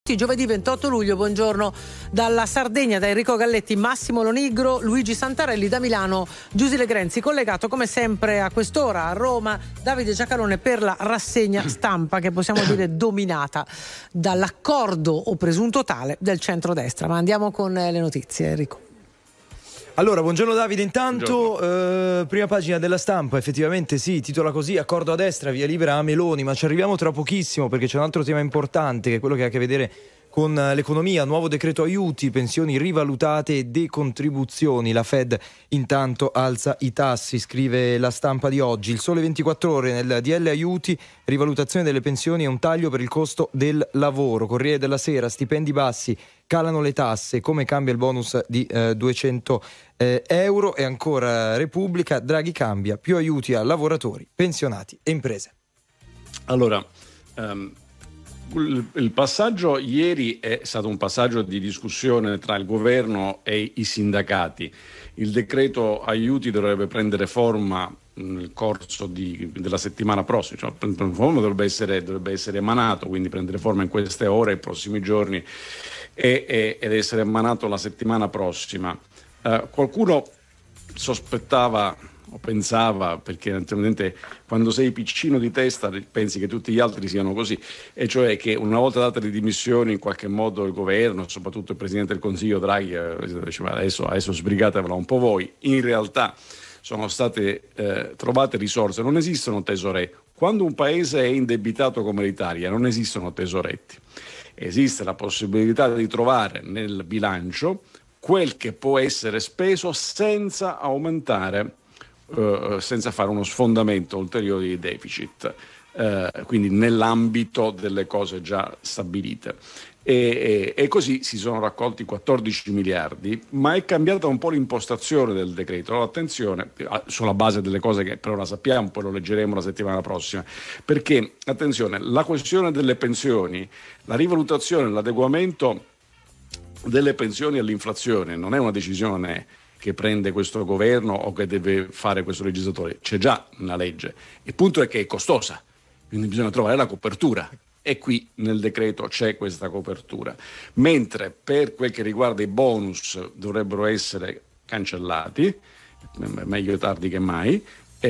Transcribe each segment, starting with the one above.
Giovedì 28 luglio, buongiorno dalla Sardegna, da Enrico Galletti, Massimo Lonigro, Luigi Santarelli, da Milano Giusile Grenzi, collegato come sempre a quest'ora a Roma Davide Giacalone per la rassegna stampa che possiamo dire dominata dall'accordo o presunto tale del centrodestra. Ma andiamo con le notizie, Enrico. Allora, buongiorno Davide, intanto prima pagina della Stampa, effettivamente sì, titola così: accordo a destra, via libera a Meloni, ma ci arriviamo tra pochissimo perché c'è un altro tema importante che è quello che ha a che vedere con l'economia. Nuovo decreto aiuti, pensioni rivalutate e decontribuzioni. La Fed intanto alza i tassi, scrive la Stampa di oggi. Il Sole 24 Ore, nel DL aiuti, rivalutazione delle pensioni e un taglio per il costo del lavoro. Corriere della Sera, stipendi bassi, calano le tasse, come cambia il bonus di 200 euro. E ancora Repubblica, Draghi cambia, più aiuti a lavoratori, pensionati e imprese. Allora, il passaggio ieri è stato un passaggio di discussione tra il governo e i sindacati. Il decreto aiuti dovrebbe prendere forma nel corso della settimana prossima, cioè, dovrebbe essere emanato, quindi prendere forma in queste ore, nei prossimi giorni, ed essere emanato la settimana prossima. Qualcuno sospettava o pensava, perché naturalmente quando sei piccino di testa pensi che tutti gli altri siano così, e cioè che una volta date le dimissioni in qualche modo il governo, soprattutto il Presidente del Consiglio Draghi, diceva adesso sbrigatevela un po' voi. In realtà sono state trovate risorse, non esistono tesoretti. Quando un paese è indebitato come l'Italia non esistono tesoretti, esiste la possibilità di trovare nel bilancio quel che può essere speso senza aumentare, senza fare uno sfondamento ulteriore di deficit, quindi nell'ambito delle cose già stabilite. E così si sono raccolti 14 miliardi, ma è cambiata un po' l'impostazione del decreto. Allora, attenzione, sulla base delle cose che per ora sappiamo, poi lo leggeremo la settimana prossima, perché, attenzione, la questione delle pensioni, la rivalutazione, l'adeguamento delle pensioni all'inflazione non è una decisione che prende questo governo o che deve fare questo legislatore. C'è già una legge. Il punto è che è costosa, quindi bisogna trovare la copertura. E qui nel decreto c'è questa copertura. Mentre per quel che riguarda i bonus dovrebbero essere cancellati, meglio tardi che mai,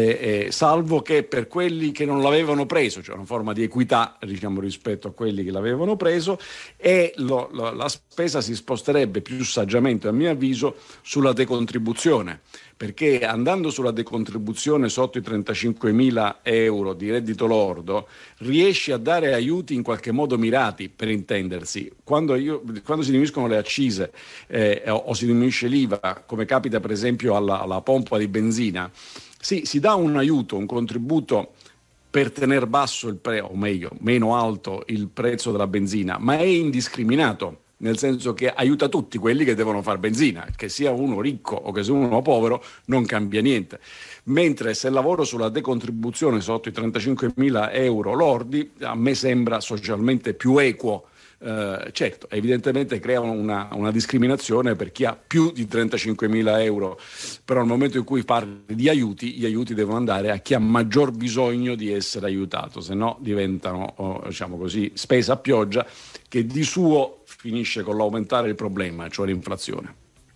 salvo che per quelli che non l'avevano preso, cioè una forma di equità, diciamo, rispetto a quelli che l'avevano preso, e la spesa si sposterebbe più saggiamente, a mio avviso, sulla decontribuzione, perché andando sulla decontribuzione sotto i 35.000 euro di reddito lordo riesci a dare aiuti in qualche modo mirati, per intendersi. Quando si diminuiscono le accise o si diminuisce l'IVA, come capita per esempio alla pompa di benzina, sì, si dà un aiuto, un contributo per tenere basso il prezzo, o meglio, meno alto il prezzo della benzina, ma è indiscriminato, nel senso che aiuta tutti quelli che devono fare benzina, che sia uno ricco o che sia uno povero, non cambia niente. Mentre se lavoro sulla decontribuzione sotto i 35.000 euro lordi, a me sembra socialmente più equo. Certo, evidentemente creano una discriminazione per chi ha più di 35.000 euro, però nel momento in cui parli di aiuti, gli aiuti devono andare a chi ha maggior bisogno di essere aiutato, se no diventano, diciamo così, spesa a pioggia, che di suo finisce con l'aumentare il problema, cioè l'inflazione.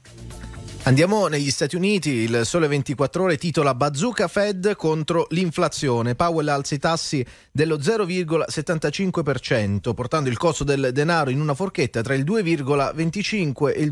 Andiamo negli Stati Uniti. Il Sole 24 Ore titola Bazooka Fed contro l'inflazione. Powell alza i tassi dello 0,75%, portando il costo del denaro in una forchetta tra il 2,25 e il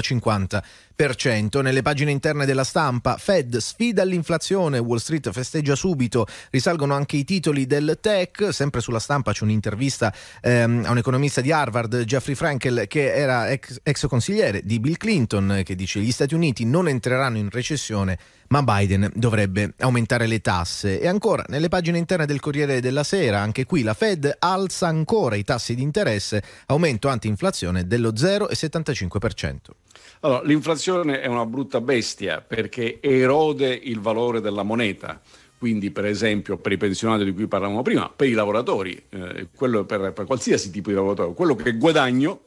2,50%. Nelle pagine interne della Stampa, Fed sfida l'inflazione, Wall Street festeggia subito, risalgono anche i titoli del tech. Sempre sulla Stampa c'è un'intervista a un economista di Harvard, Jeffrey Frankel, che era ex consigliere di Bill Clinton, che dice: gli Stati Uniti non entreranno in recessione, ma Biden dovrebbe aumentare le tasse. E ancora, nelle pagine interne del Corriere della Sera, anche qui la Fed alza ancora i tassi di interesse, aumento anti-inflazione dello 0,75%. Allora, l'inflazione è una brutta bestia perché erode il valore della moneta. Quindi, per esempio, per i pensionati di cui parlavamo prima, per i lavoratori, quello per qualsiasi tipo di lavoratore, quello che guadagno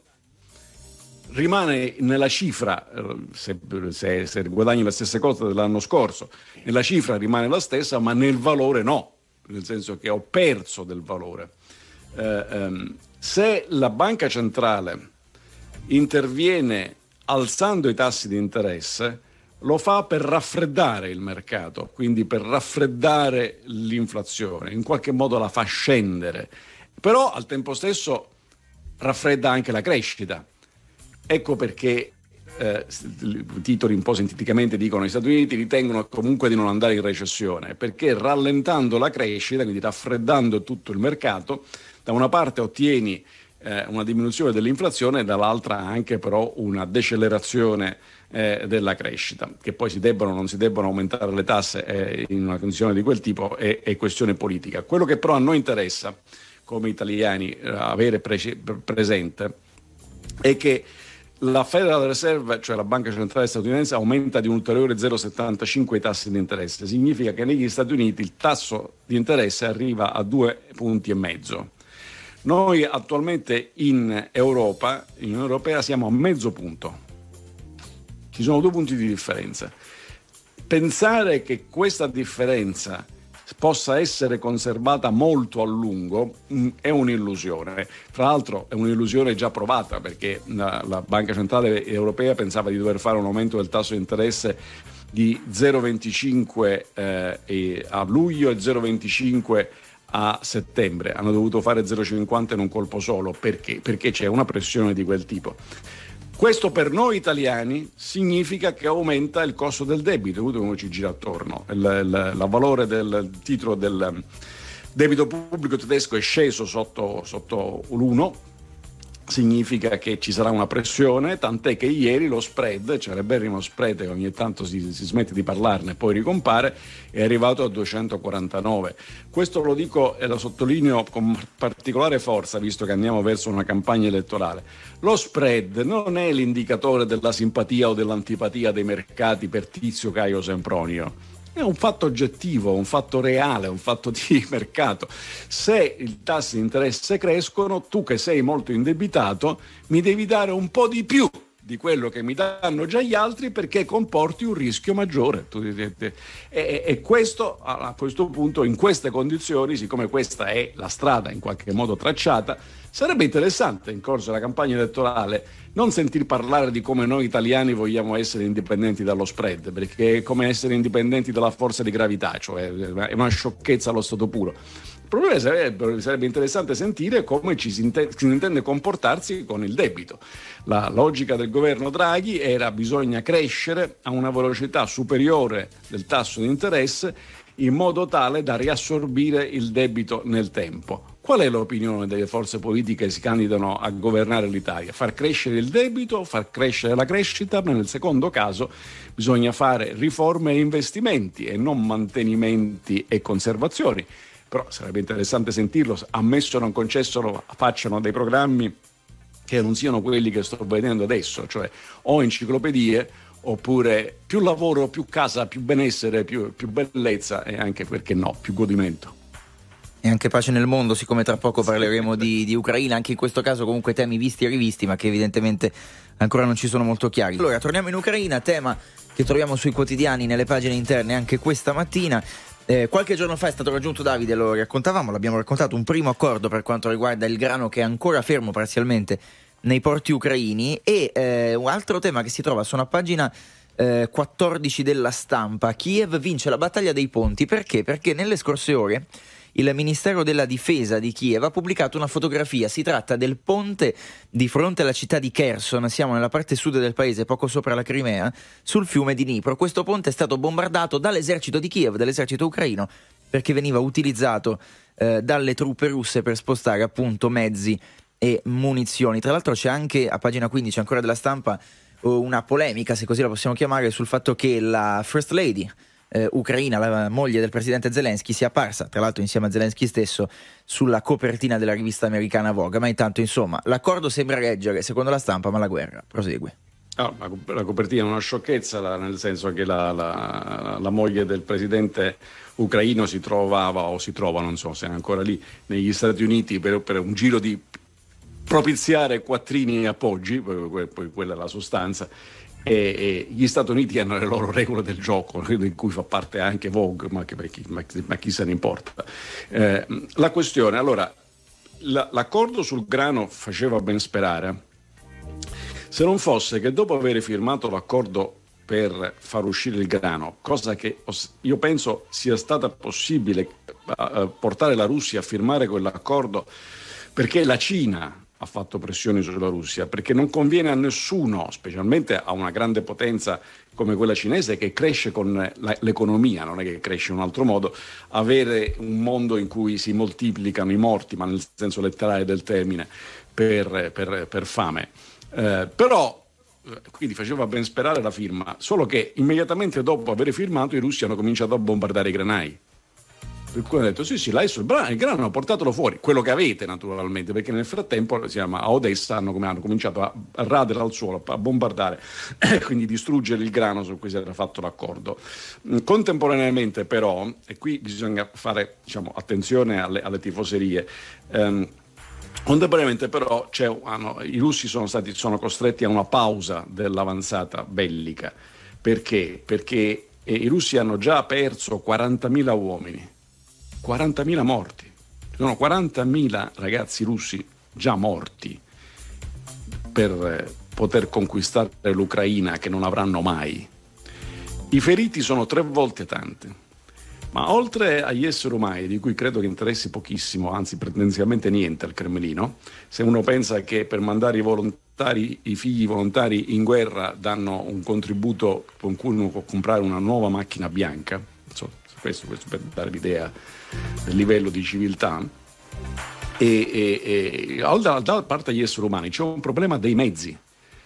rimane nella cifra, se guadagni la stessa cosa dell'anno scorso, nella cifra rimane la stessa, ma nel valore no, nel senso che ho perso del valore. se la banca centrale interviene alzando i tassi di interesse, lo fa per raffreddare il mercato, quindi per raffreddare l'inflazione, in qualche modo la fa scendere, però al tempo stesso raffredda anche la crescita. Ecco perché titoli un po' sinteticamente dicono: gli Stati Uniti ritengono comunque di non andare in recessione, perché rallentando la crescita, quindi raffreddando tutto il mercato, da una parte ottieni una diminuzione dell'inflazione, dall'altra anche però una decelerazione della crescita. Che poi si debbano o non si debbano aumentare le tasse in una condizione di quel tipo è questione politica. Quello che però a noi interessa come italiani avere presente è che la Federal Reserve, cioè la banca centrale statunitense, aumenta di un ulteriore 0,75 i tassi di interesse. Significa che negli Stati Uniti il tasso di interesse arriva a 2,5 punti. Noi attualmente in Europa, in Unione Europea, siamo a mezzo punto. Ci sono 2 punti di differenza. Pensare che questa differenza possa essere conservata molto a lungo è un'illusione. Fra l'altro è un'illusione già provata, perché la Banca Centrale Europea pensava di dover fare un aumento del tasso di interesse di 0,25 a luglio e 0,25 a settembre. Hanno dovuto fare 0,50 in un colpo solo. Perché? Perché c'è una pressione di quel tipo. Questo per noi italiani significa che aumenta il costo del debito, come ci gira attorno. Il valore del titolo del debito pubblico tedesco è sceso sotto l'1, significa che ci sarà una pressione, tant'è che ieri lo spread, cioè l'eberrimo spread, che ogni tanto si smette di parlarne e poi ricompare, è arrivato a 249. Questo lo dico e lo sottolineo con particolare forza, visto che andiamo verso una campagna elettorale. Lo spread non è l'indicatore della simpatia o dell'antipatia dei mercati per Tizio, Caio, Sempronio. È un fatto oggettivo, un fatto reale, un fatto di mercato. Se i tassi di interesse crescono, tu che sei molto indebitato mi devi dare un po' di più di quello che mi danno già gli altri, perché comporti un rischio maggiore. E questo, a questo punto, in queste condizioni, siccome questa è la strada in qualche modo tracciata, sarebbe interessante in corso della campagna elettorale non sentir parlare di come noi italiani vogliamo essere indipendenti dallo spread, perché è come essere indipendenti dalla forza di gravità, cioè è una sciocchezza allo stato puro. Il problema sarebbe interessante sentire come si intende comportarsi con il debito. La logica del governo Draghi era: bisogna crescere a una velocità superiore del tasso di interesse in modo tale da riassorbire il debito nel tempo. Qual è l'opinione delle forze politiche che si candidano a governare l'Italia? Far crescere il debito, far crescere la crescita, ma nel secondo caso bisogna fare riforme e investimenti e non mantenimenti e conservazioni. Però sarebbe interessante sentirlo, ammesso non concesso facciano dei programmi che non siano quelli che sto vedendo adesso, cioè o enciclopedie oppure più lavoro, più casa, più benessere, più bellezza e anche, perché no, più godimento. E anche pace nel mondo, siccome tra poco parleremo di Ucraina, anche in questo caso comunque temi visti e rivisti, ma che evidentemente ancora non ci sono molto chiari. Allora, torniamo in Ucraina, tema che troviamo sui quotidiani, nelle pagine interne anche questa mattina. Qualche giorno fa è stato raggiunto, Davide, lo raccontavamo, l'abbiamo raccontato, un primo accordo per quanto riguarda il grano che è ancora fermo parzialmente nei porti ucraini, e un altro tema che si trova su una pagina 14 della Stampa: Kiev vince la battaglia dei ponti. Perché? Perché nelle scorse ore il Ministero della Difesa di Kiev ha pubblicato una fotografia. Si tratta del ponte di fronte alla città di Kherson, siamo nella parte sud del paese, poco sopra la Crimea, sul fiume di Dnipro. Questo ponte è stato bombardato dall'esercito di Kiev, dall'esercito ucraino, perché veniva utilizzato dalle truppe russe per spostare appunto mezzi e munizioni. Tra l'altro c'è anche, a pagina 15 ancora della Stampa, una polemica, se così la possiamo chiamare, sul fatto che la First Lady ucraina, la moglie del presidente Zelensky, sia apparsa, tra l'altro insieme a Zelensky stesso, sulla copertina della rivista americana Vogue. Ma intanto, insomma, l'accordo sembra reggere secondo la Stampa, ma la guerra prosegue. La copertina è una sciocchezza, nel senso che la moglie del presidente ucraino si trovava, o si trova, non so se è ancora lì, negli Stati Uniti per un giro di propiziare quattrini e appoggi, poi quella è la sostanza. E gli Stati Uniti hanno le loro regole del gioco, di cui fa parte anche Vogue, ma chi se ne importa. La questione, allora, l'accordo sul grano faceva ben sperare, se non fosse che dopo aver firmato l'accordo per far uscire il grano, cosa che io penso sia stata possibile portare la Russia a firmare quell'accordo perché la Cina ha fatto pressioni sulla Russia, perché non conviene a nessuno, specialmente a una grande potenza come quella cinese che cresce con l'economia, non è che cresce in un altro modo, avere un mondo in cui si moltiplicano i morti, ma nel senso letterale del termine, per fame. Però quindi faceva ben sperare la firma, solo che immediatamente dopo aver firmato i russi hanno cominciato a bombardare i granai. Per cui hanno detto sì, adesso il grano portatelo fuori, quello che avete naturalmente, perché nel frattempo a Odessa hanno cominciato a radere al suolo, a bombardare, quindi distruggere il grano su cui si era fatto l'accordo. Contemporaneamente però, e qui bisogna fare attenzione alle tifoserie, contemporaneamente però i russi sono costretti a una pausa dell'avanzata bellica. Perché? Perché i russi hanno già perso 40.000 uomini. 40.000 morti, ci sono 40.000 ragazzi russi già morti per poter conquistare l'Ucraina, che non avranno mai. I feriti sono 3 volte tanti, ma oltre agli esseri umani, di cui credo che interessi pochissimo, anzi pretendenzialmente niente al Cremlino, se uno pensa che per mandare i figli volontari in guerra danno un contributo con cui uno può comprare una nuova macchina bianca, questo per dare l'idea del livello di civiltà, e da parte degli esseri umani c'è un problema dei mezzi.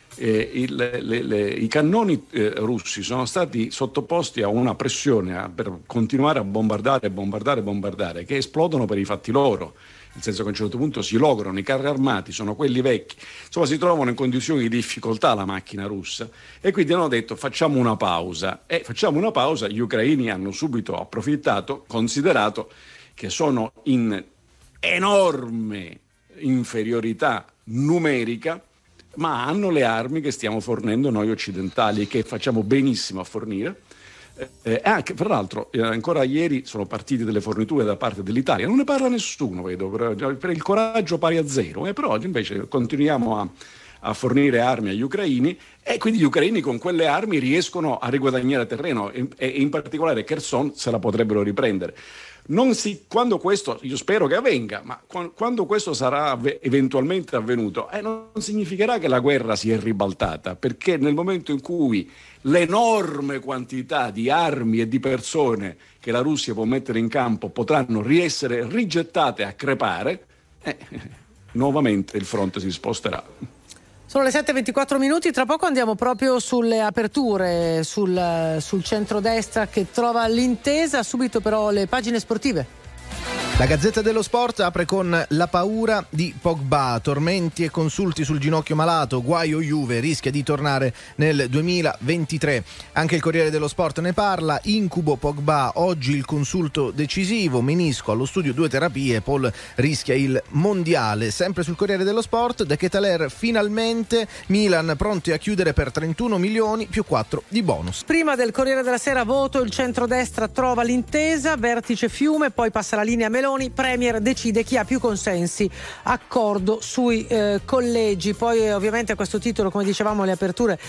I cannoni russi sono stati sottoposti a una pressione per continuare a bombardare, che esplodono per i fatti loro, nel senso che a un certo punto si lograno, i carri armati sono quelli vecchi, insomma si trovano in condizioni di difficoltà la macchina russa, e quindi hanno detto facciamo una pausa, gli ucraini hanno subito approfittato, considerato che sono in enorme inferiorità numerica, ma hanno le armi che stiamo fornendo noi occidentali e che facciamo benissimo a fornire. Anche, fra l'altro, ancora ieri sono partite delle forniture da parte dell'Italia, non ne parla nessuno, vedo, per il coraggio pari a zero, però oggi invece continuiamo a fornire armi agli ucraini, e quindi gli ucraini con quelle armi riescono a riguadagnare terreno, e in particolare Kherson se la potrebbero riprendere. Quando questo, io spero che avvenga, ma quando questo sarà eventualmente avvenuto, non significherà che la guerra si è ribaltata, perché nel momento in cui l'enorme quantità di armi e di persone che la Russia può mettere in campo potranno riessere rigettate a crepare, nuovamente il fronte si sposterà. Sono le 7:24, tra poco andiamo proprio sulle aperture, sul centrodestra che trova l'intesa, subito però le pagine sportive. La Gazzetta dello Sport apre con la paura di Pogba, tormenti e consulti sul ginocchio malato, guaio Juve, rischia di tornare nel 2023. Anche il Corriere dello Sport ne parla, incubo Pogba, oggi il consulto decisivo, menisco allo studio 2 terapie, Paul rischia il mondiale. Sempre sul Corriere dello Sport, De Ketelaere finalmente, Milan pronti a chiudere per 31 milioni più 4 di bonus. Prima del Corriere della Sera, voto, il centrodestra trova l'intesa, vertice Fiume, poi passa la linea Meloni, Premier decide chi ha più consensi, accordo sui collegi. Poi ovviamente a questo titolo, come dicevamo, le aperture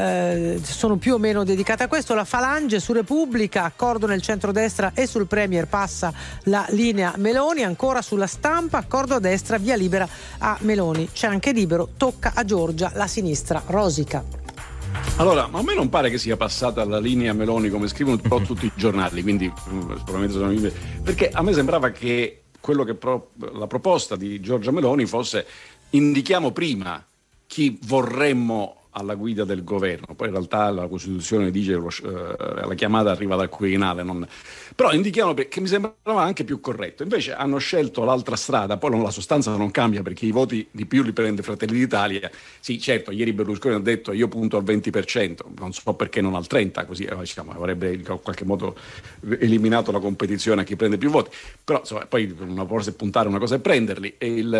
sono più o meno dedicate a questo. La Falange su Repubblica, accordo nel centrodestra e sul Premier passa la linea Meloni. Ancora sulla Stampa, accordo a destra, via libera a Meloni. C'è anche Libero, tocca a Giorgia, la sinistra rosica. Allora, ma a me non pare che sia passata la linea Meloni come scrivono tutti i giornali, quindi probabilmente sono, perché a me sembrava che quello che la proposta di Giorgia Meloni fosse: indichiamo prima chi vorremmo alla guida del governo, poi in realtà la Costituzione dice la chiamata arriva dal Quirinale, però indichiamo, che mi sembrava anche più corretto. Invece hanno scelto l'altra strada, poi la sostanza non cambia perché i voti di più li prende Fratelli d'Italia. Sì, certo, ieri Berlusconi ha detto io punto al 20%, non so perché non al 30%, così avrebbe in qualche modo eliminato la competizione a chi prende più voti, però insomma, poi una cosa è puntare, una cosa è prenderli,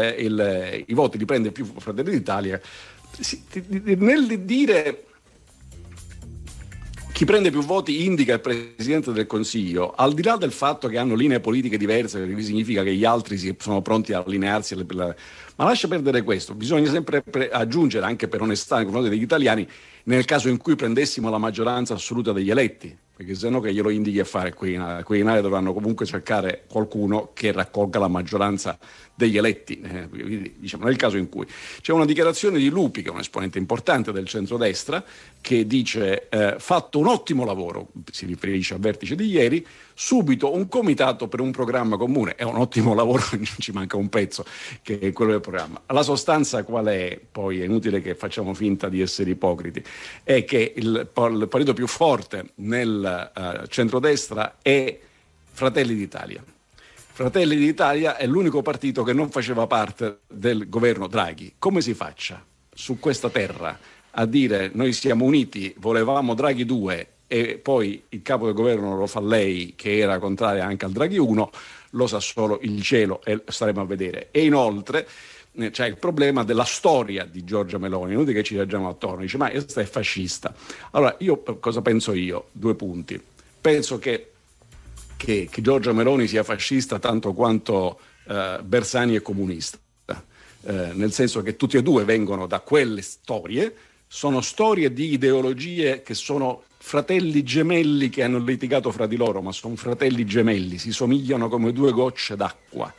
e i voti li prende più Fratelli d'Italia. Nel dire chi prende più voti indica il Presidente del Consiglio, al di là del fatto che hanno linee politiche diverse, perché significa che gli altri sono pronti a allinearsi, ma lascia perdere questo, bisogna sempre aggiungere, anche per onestà nei confronti degli italiani, nel caso in cui prendessimo la maggioranza assoluta degli eletti, perché se no che glielo indichi a fare qui in Quirinale dovranno comunque cercare qualcuno che raccolga la maggioranza degli eletti. Quindi, diciamo, nel caso in cui c'è una dichiarazione di Lupi, che è un esponente importante del centrodestra, che dice fatto un ottimo lavoro, si riferisce al vertice di ieri, subito un comitato per un programma comune. È un ottimo lavoro, ci manca un pezzo, che è quello del programma. La sostanza qual è? Poi è inutile che facciamo finta di essere ipocriti, è che il partito più forte nel centrodestra è Fratelli d'Italia. Fratelli d'Italia è l'unico partito che non faceva parte del governo Draghi. Come si faccia su questa terra a dire noi siamo uniti, volevamo Draghi 2 e poi il capo del governo lo fa lei, che era contraria anche al Draghi 1, lo sa solo il cielo e staremo a vedere. E inoltre c'è il problema della storia di Giorgia Meloni, inutile che ci reggiamo attorno, dice ma questa è fascista. Allora io cosa penso io? 2 punti. Penso che Giorgia Meloni sia fascista tanto quanto Bersani è comunista, nel senso che tutti e due vengono da quelle storie, sono storie di ideologie che sono fratelli gemelli che hanno litigato fra di loro, ma sono fratelli gemelli, si somigliano come 2 gocce d'acqua.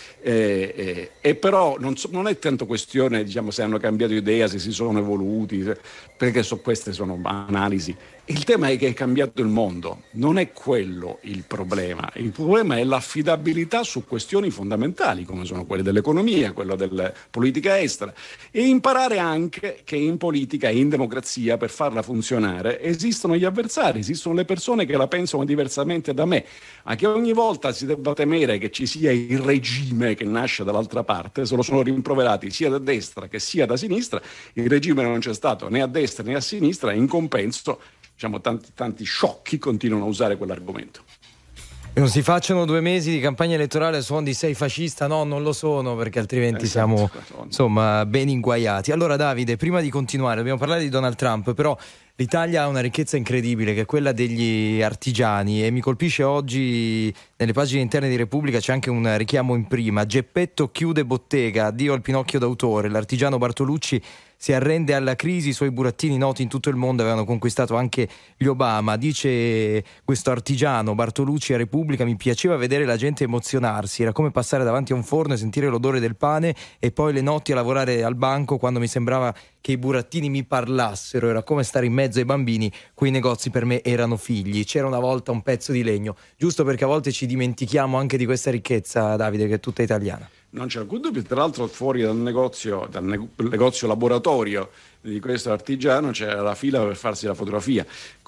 E però non è tanto questione, diciamo, se hanno cambiato idea, se si sono evoluti, perché queste sono analisi. Il tema è che è cambiato il mondo, non è quello il problema è l'affidabilità su questioni fondamentali come sono quelle dell'economia, quella della politica estera, e imparare anche che in politica e in democrazia, per farla funzionare, esistono gli avversari, esistono le persone che la pensano diversamente da me, a che ogni volta si debba temere che ci sia il regime che nasce dall'altra parte, se lo sono rimproverati sia da destra che sia da sinistra. Il regime non c'è stato né a destra né a sinistra, e in compenso, diciamo, tanti sciocchi continuano a usare quell'argomento. E non si facciano 2 mesi di campagna elettorale suon di sei fascista, no, non lo sono, perché altrimenti siamo insomma ben inguaiati. Allora Davide, prima di continuare dobbiamo parlare di Donald Trump, però l'Italia ha una ricchezza incredibile che è quella degli artigiani, e mi colpisce oggi nelle pagine interne di Repubblica c'è anche un richiamo in prima: Geppetto chiude bottega, addio al Pinocchio d'autore, l'artigiano Bartolucci si arrende alla crisi, i suoi burattini noti in tutto il mondo avevano conquistato anche gli Obama. Dice questo artigiano Bartolucci a Repubblica: mi piaceva vedere la gente emozionarsi, era come passare davanti a un forno e sentire l'odore del pane, e poi le notti a lavorare al banco quando mi sembrava che i burattini mi parlassero, era come stare in mezzo ai bambini, quei negozi per me erano figli, c'era una volta un pezzo di legno, giusto perché a volte ci dimentichiamo anche di questa ricchezza, Davide, che è tutta italiana. Non c'è alcun dubbio, tra l'altro fuori dal negozio laboratorio di questo artigiano c'era la fila per farsi la fotografia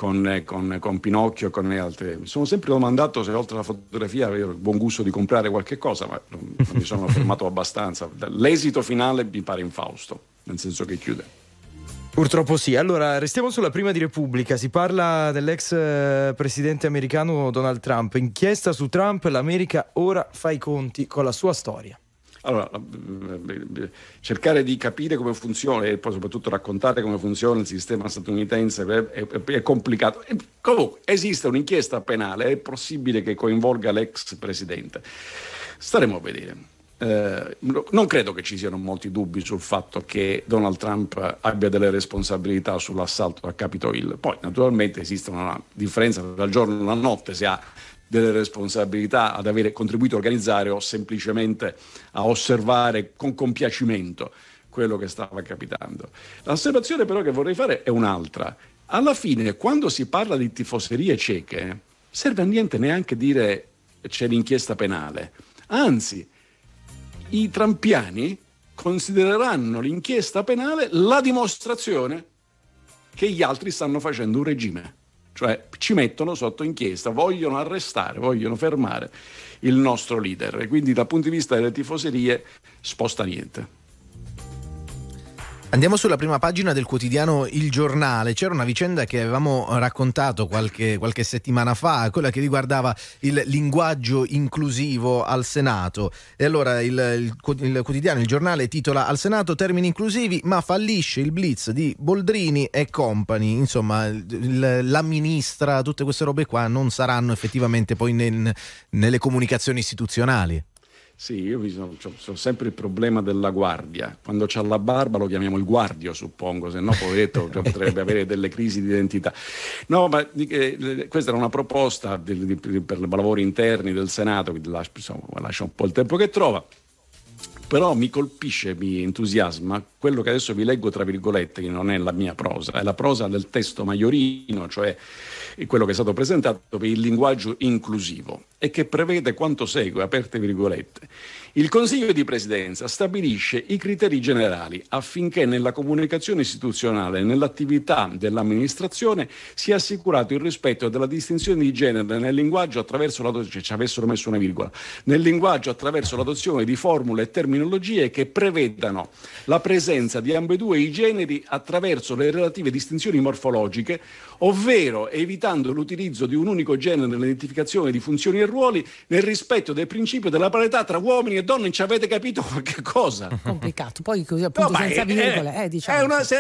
con Pinocchio e con le altre. Mi sono sempre domandato se oltre alla fotografia avevo il buon gusto di comprare qualche cosa, ma non mi sono fermato abbastanza. L'esito finale mi pare infausto, nel senso che chiude. Purtroppo sì. Allora, restiamo sulla prima di Repubblica. Si parla dell'ex presidente americano Donald Trump. Inchiesta su Trump, l'America ora fa i conti con la sua storia. Allora, cercare di capire come funziona e poi soprattutto raccontare come funziona il sistema statunitense è complicato. Comunque, esiste un'inchiesta penale, è possibile che coinvolga l'ex presidente. Staremo a vedere. Non credo che ci siano molti dubbi sul fatto che Donald Trump abbia delle responsabilità sull'assalto a Capitol Hill. Poi, naturalmente, esiste una differenza tra il giorno e la notte, se ha delle responsabilità ad avere contribuito a organizzare o semplicemente a osservare con compiacimento quello che stava capitando. L'osservazione però che vorrei fare è un'altra. Alla fine, quando si parla di tifoserie cieche, serve a niente neanche dire c'è l'inchiesta penale. Anzi, i trampiani considereranno l'inchiesta penale la dimostrazione che gli altri stanno facendo un regime. Cioè ci mettono sotto inchiesta, vogliono arrestare, vogliono fermare il nostro leader, e quindi dal punto di vista delle tifoserie sposta niente. Andiamo sulla prima pagina del quotidiano Il Giornale. C'era una vicenda che avevamo raccontato qualche settimana fa, quella che riguardava il linguaggio inclusivo al Senato. E allora il quotidiano Il Giornale titola: al Senato termini inclusivi ma fallisce il blitz di Boldrini e company. Insomma, la ministra, tutte queste robe qua non saranno effettivamente poi nelle comunicazioni istituzionali. Sì, io ho sempre il problema della guardia. Quando c'ha la barba lo chiamiamo il guardio, suppongo, se no poveretto potrebbe avere delle crisi di identità. No, ma questa era una proposta per i lavori interni del Senato, che lascia un po' il tempo che trova. Però mi colpisce, mi entusiasma quello che adesso vi leggo tra virgolette, che non è la mia prosa, è la prosa del testo Maiorino, cioè quello che è stato presentato per il linguaggio inclusivo, e che prevede quanto segue, aperte virgolette: il Consiglio di Presidenza stabilisce i criteri generali affinché nella comunicazione istituzionale e nell'attività dell'amministrazione sia assicurato il rispetto della distinzione di genere nel linguaggio attraverso ci avessero messo una virgola, nel linguaggio attraverso l'adozione di formule e terminologie che prevedano la presenza di ambedue i generi attraverso le relative distinzioni morfologiche, ovvero evitando l'utilizzo di un unico genere nell'identificazione di funzioni e ruoli, nel rispetto del principio della parità tra uomini e donne. Ci avete capito qualche cosa? Complicato, poi così appunto No, senza virgole, diciamo.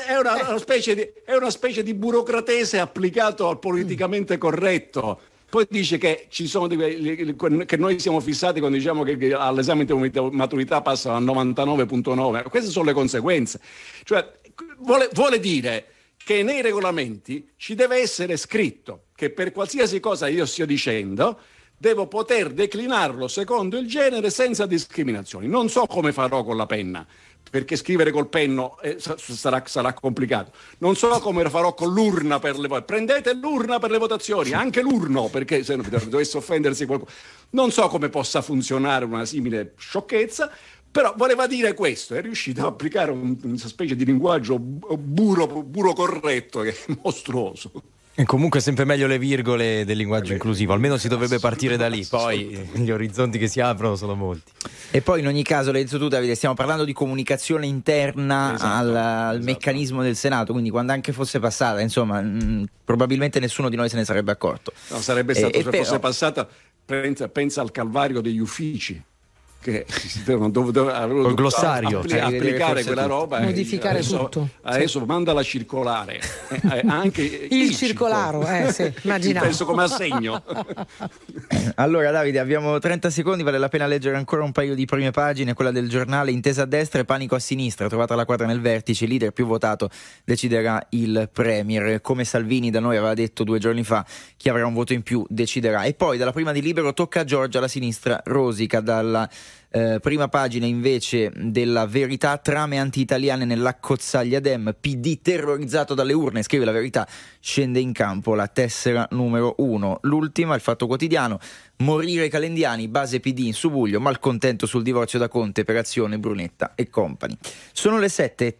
È una specie di burocratese applicato al politicamente corretto. Poi dice che ci sono che noi siamo fissati quando diciamo che all'esame di maturità passano al 99.9. Queste sono le conseguenze. Cioè, vuole dire che nei regolamenti ci deve essere scritto che per qualsiasi cosa io stia dicendo devo poter declinarlo secondo il genere senza discriminazioni. Non so come farò con la penna, perché scrivere col penno sarà complicato. Non so come farò con l'urna per le votazioni. Prendete l'urna per le votazioni, anche l'urno, perché se dovesse offendersi qualcuno. Non so come possa funzionare una simile sciocchezza, però voleva dire questo, è riuscito ad applicare una specie di linguaggio buro corretto, che è mostruoso. E comunque sempre meglio le virgole del linguaggio inclusivo, almeno si dovrebbe partire da lì, poi gli orizzonti che si aprono sono molti. E poi in ogni caso, l'hai detto tu Davide, stiamo parlando di comunicazione interna al meccanismo del Senato, quindi quando anche fosse passata, insomma, probabilmente nessuno di noi se ne sarebbe accorto. No, sarebbe stato, se fosse passata, pensa al calvario degli uffici, che col glossario applicare quella roba, modificare tutto. Adesso mandala circolare, anche il circolaro, sì, immaginavo. Penso come assegno. Allora Davide, abbiamo 30 secondi, vale la pena leggere ancora un paio di prime pagine. Quella del Giornale: intesa a destra e panico a sinistra, trovata la quadra nel vertice, il leader più votato deciderà il premier. Come Salvini da noi aveva detto 2 giorni fa, chi avrà un voto in più deciderà. E poi dalla prima di Libero: tocca a Giorgia, la sinistra rosica. Dalla prima pagina invece della Verità: trame anti-italiane nell'accozzaglia Dem, PD terrorizzato dalle urne, scrive la Verità, scende in campo la tessera numero 1. L'ultima, il Fatto Quotidiano: morire Calendiani, base PD in Subuglio, malcontento sul divorzio da Conte per Azione, Brunetta e company. Sono le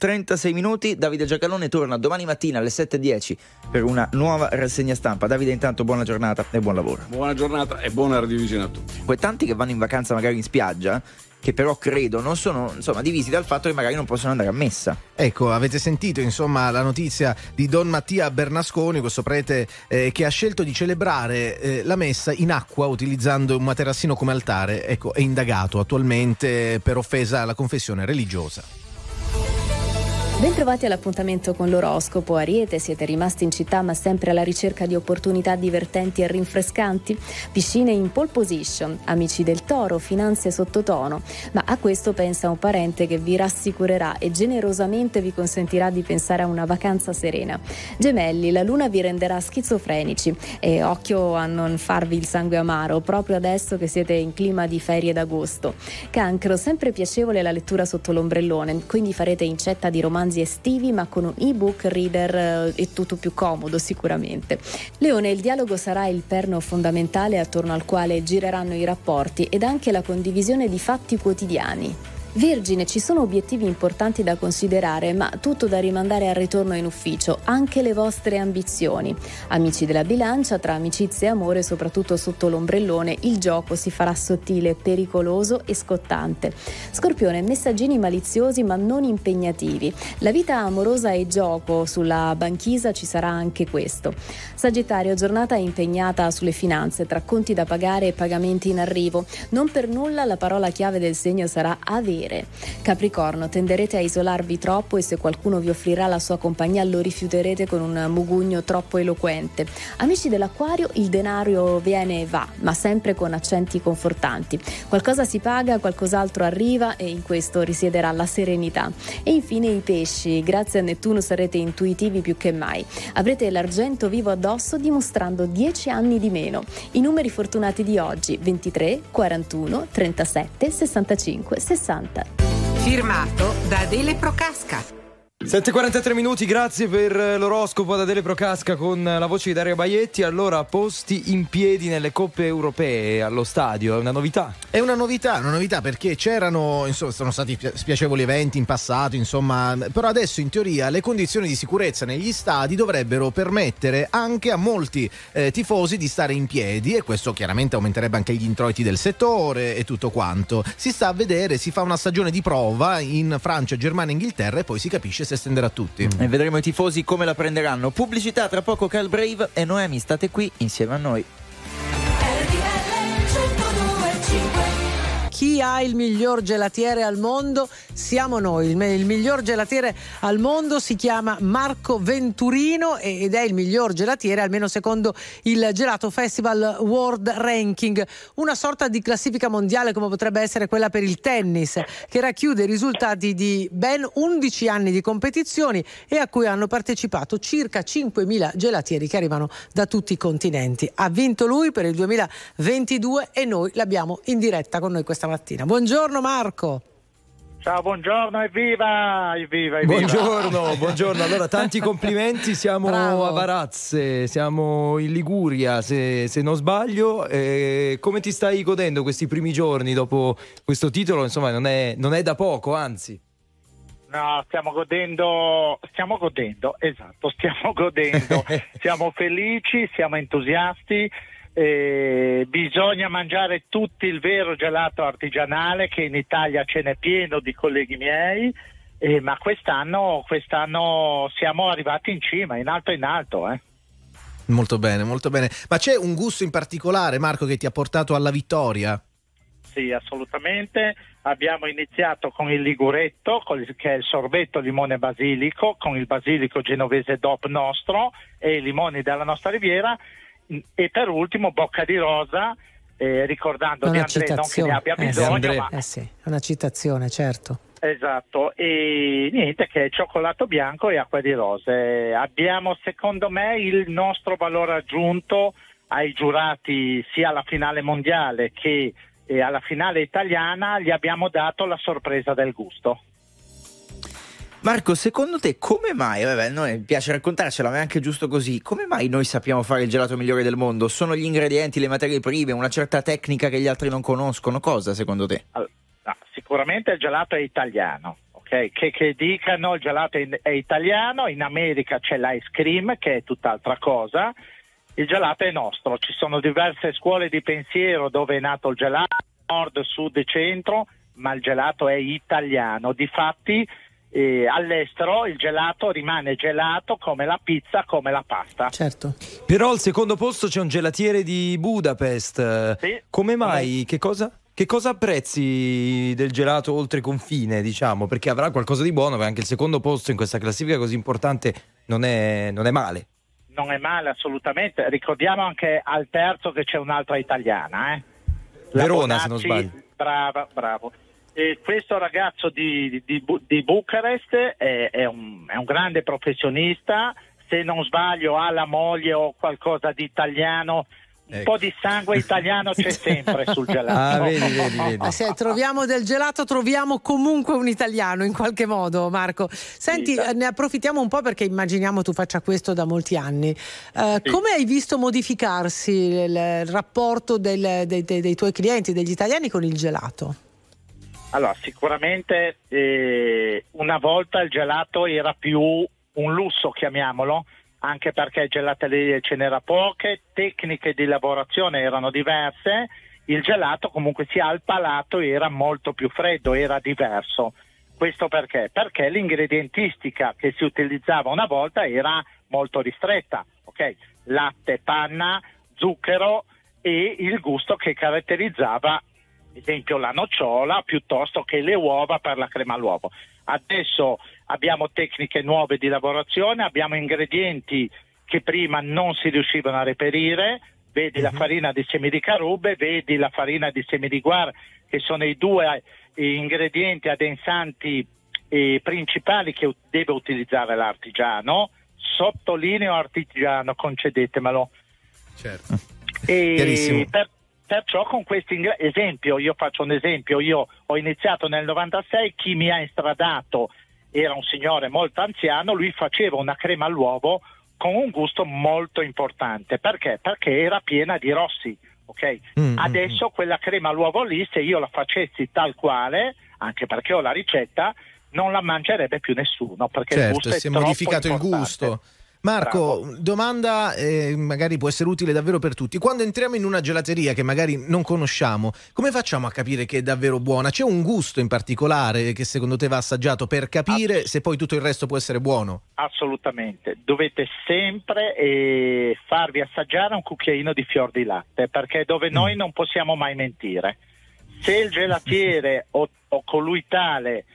7:36, Davide Giacalone torna domani mattina alle 7:10 per una nuova rassegna stampa. Davide, intanto buona giornata e buon lavoro. Buona giornata e buona radiovisione a tutti. Poi tanti che vanno in vacanza magari in spiaggia, che però credo non sono, insomma, divisi dal fatto che magari non possono andare a messa. Ecco, avete sentito insomma la notizia di Don Mattia Bernasconi, questo prete che ha scelto di celebrare la messa in acqua utilizzando un materassino come altare. Ecco, è indagato attualmente per offesa alla confessione religiosa. Bentrovati all'appuntamento con l'oroscopo. Ariete, siete rimasti in città ma sempre alla ricerca di opportunità divertenti e rinfrescanti? Piscine in pole position, amici del Toro, finanze sottotono, ma a questo pensa un parente che vi rassicurerà e generosamente vi consentirà di pensare a una vacanza serena. Gemelli, la luna vi renderà schizofrenici e occhio a non farvi il sangue amaro proprio adesso che siete in clima di ferie d'agosto. Cancro, sempre piacevole la lettura sotto l'ombrellone, quindi farete incetta di romanzi estivi ma con un ebook reader è tutto più comodo sicuramente. Leone, il dialogo sarà il perno fondamentale attorno al quale gireranno i rapporti ed anche la condivisione di fatti quotidiani. Vergine, ci sono obiettivi importanti da considerare, ma tutto da rimandare al ritorno in ufficio, anche le vostre ambizioni. Amici della bilancia, tra amicizia e amore, soprattutto sotto l'ombrellone, il gioco si farà sottile, pericoloso e scottante. Scorpione, messaggini maliziosi ma non impegnativi. La vita amorosa è gioco, sulla banchisa ci sarà anche questo. Sagittario, giornata impegnata sulle finanze, tra conti da pagare e pagamenti in arrivo. Non per nulla la parola chiave del segno sarà avere. Capricorno, tenderete a isolarvi troppo e se qualcuno vi offrirà la sua compagnia lo rifiuterete con un mugugno troppo eloquente. Amici dell'Acquario, il denaro viene e va, ma sempre con accenti confortanti. Qualcosa si paga, qualcos'altro arriva e in questo risiederà la serenità. E infine i pesci, grazie a Nettuno sarete intuitivi più che mai. Avrete l'argento vivo addosso dimostrando 10 anni di meno. I numeri fortunati di oggi: 23, 41, 37, 65, 60. Firmato da Adele Procasca. 7:43 minuti, grazie per l'oroscopo ad Adele Procasca con la voce di Dario Baietti. Allora, posti in piedi nelle coppe europee allo stadio, è una novità? È una novità perché c'erano, insomma, sono stati spiacevoli eventi in passato, insomma, però adesso in teoria le condizioni di sicurezza negli stadi dovrebbero permettere anche a molti tifosi di stare in piedi, e questo chiaramente aumenterebbe anche gli introiti del settore e tutto quanto. Si sta a vedere, si fa una stagione di prova in Francia, Germania e Inghilterra e poi si capisce se estenderà a tutti. E vedremo i tifosi come la prenderanno. Pubblicità, tra poco Kyle Brave e Noemi, state qui insieme a noi. Chi ha il miglior gelatiere al mondo? Siamo noi. Il miglior gelatiere al mondo si chiama Marco Venturino ed è il miglior gelatiere, almeno secondo il Gelato Festival World Ranking, una sorta di classifica mondiale come potrebbe essere quella per il tennis, che racchiude i risultati di ben 11 anni di competizioni e a cui hanno partecipato circa 5.000 gelatieri che arrivano da tutti i continenti. Ha vinto lui per il 2022 e noi l'abbiamo in diretta con noi questa mattina. Buongiorno Marco. Ciao, buongiorno, evviva. Buongiorno. Allora, tanti complimenti, siamo Bravo. a Varazze, siamo in Liguria, se non sbaglio. Come ti stai godendo questi primi giorni dopo questo titolo? Insomma, non è da poco, anzi. No, stiamo godendo, esatto, siamo felici, siamo entusiasti. Bisogna mangiare tutti il vero gelato artigianale, che in Italia ce n'è pieno di colleghi miei, ma quest'anno siamo arrivati in cima, in alto. Molto bene. Ma c'è un gusto in particolare, Marco, che ti ha portato alla vittoria? Sì, assolutamente. Abbiamo iniziato con il liguretto, che è il sorbetto limone basilico, con il basilico genovese DOP nostro e i limoni della nostra riviera. E per ultimo Bocca di Rosa, ricordando di Andrea, non che ne abbia bisogno, ma sì, una citazione, certo. Esatto, e niente, che è cioccolato bianco e acqua di rose. Abbiamo, secondo me, il nostro valore aggiunto ai giurati sia alla finale mondiale che alla finale italiana, gli abbiamo dato la sorpresa del gusto. Marco, secondo te come mai, a noi piace raccontarcela, ma è anche giusto così, come mai noi sappiamo fare il gelato migliore del mondo? Sono gli ingredienti, le materie prime, una certa tecnica che gli altri non conoscono? Cosa secondo te? Allora, sicuramente il gelato è italiano, ok? Che dicano il gelato è italiano, in America c'è l'ice cream che è tutt'altra cosa, il gelato è nostro, ci sono diverse scuole di pensiero dove è nato il gelato, nord, sud e centro, ma il gelato è italiano, difatti all'estero il gelato rimane gelato come la pizza, come la pasta. Certo. Però al secondo posto c'è un gelatiere di Budapest. Sì. Come mai? Che cosa apprezzi del gelato oltre confine, diciamo? Perché avrà qualcosa di buono, perché anche il secondo posto in questa classifica così importante non è male. Non è male assolutamente. Ricordiamo anche al terzo che c'è un'altra italiana, La Verona, Bonacci, se non sbaglio. Bravo. E questo ragazzo di Bucarest è un grande professionista, se non sbaglio ha la moglie o qualcosa di italiano, un po' di sangue italiano c'è sempre sul gelato. Vedi. Se troviamo del gelato troviamo comunque un italiano in qualche modo, Marco. Senti, ne approfittiamo un po' perché immaginiamo tu faccia questo da molti anni. Come hai visto modificarsi il rapporto dei tuoi clienti, degli italiani con il gelato? Allora, sicuramente una volta il gelato era più un lusso, chiamiamolo, anche perché gelaterie ce n'era poche, tecniche di lavorazione erano diverse, il gelato comunque sia al palato era molto più freddo, era diverso. Questo perché? Perché l'ingredientistica che si utilizzava una volta era molto ristretta, ok? Latte, panna, zucchero e il gusto che caratterizzava, ad esempio, la nocciola piuttosto che le uova per la crema all'uovo. Adesso abbiamo tecniche nuove di lavorazione, abbiamo ingredienti che prima non si riuscivano a reperire, vedi la farina di semi di carube, vedi la farina di semi di guar, che sono i due ingredienti addensanti principali che deve utilizzare l'artigiano. Sottolineo artigiano, concedetemelo. Certo. E perciò con questi esempio, io faccio un esempio, io ho iniziato nel 96, chi mi ha instradato era un signore molto anziano, lui faceva una crema all'uovo con un gusto molto importante. Perché? Perché era piena di rossi, ok? Adesso quella crema all'uovo lì, se io la facessi tal quale, anche perché ho la ricetta, non la mangerebbe più nessuno, perché il gusto è si è troppo modificato importante. il gusto. Marco, Bravo. domanda magari può essere utile davvero per tutti. Quando entriamo in una gelateria che magari non conosciamo, come facciamo a capire che è davvero buona? C'è un gusto in particolare che secondo te va assaggiato per capire se poi tutto il resto può essere buono? Assolutamente, dovete sempre farvi assaggiare un cucchiaino di fior di latte, perché dove noi non possiamo mai mentire. Se il gelatiere o colui tale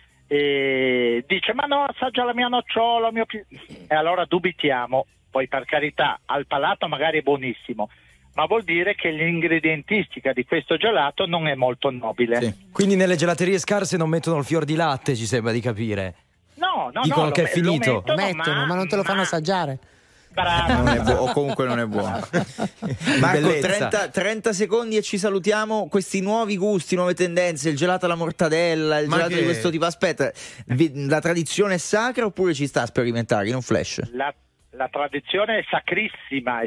dice ma no, assaggia la mia nocciola, e allora dubitiamo. Poi per carità, al palato magari è buonissimo, ma vuol dire che l'ingredientistica di questo gelato non è molto nobile. Sì. Quindi nelle gelaterie scarse non mettono il fior di latte, ci sembra di capire. No, Dicono che è finito. lo Mettono, ma non te lo fanno assaggiare. Bravo. Non è o comunque non è buono. Marco, 30 secondi e ci salutiamo. Questi nuovi gusti, nuove tendenze, il gelato alla mortadella, il gelato di questo tipo, aspetta, la tradizione è sacra oppure ci sta a sperimentare in un flash? La tradizione è sacrissima,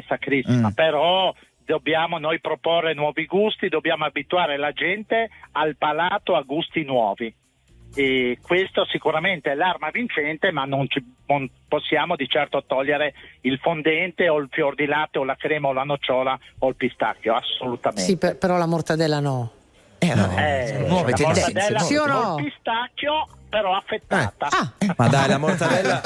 però dobbiamo noi proporre nuovi gusti, dobbiamo abituare la gente al palato a gusti nuovi. E questo sicuramente è l'arma vincente, ma non possiamo di certo togliere il fondente o il fior di latte o la crema o la nocciola o il pistacchio, assolutamente. Sì, però la mortadella no. Nuove la tendenze, mortadella sì o no? il pistacchio però affettata. Ma dai, la mortadella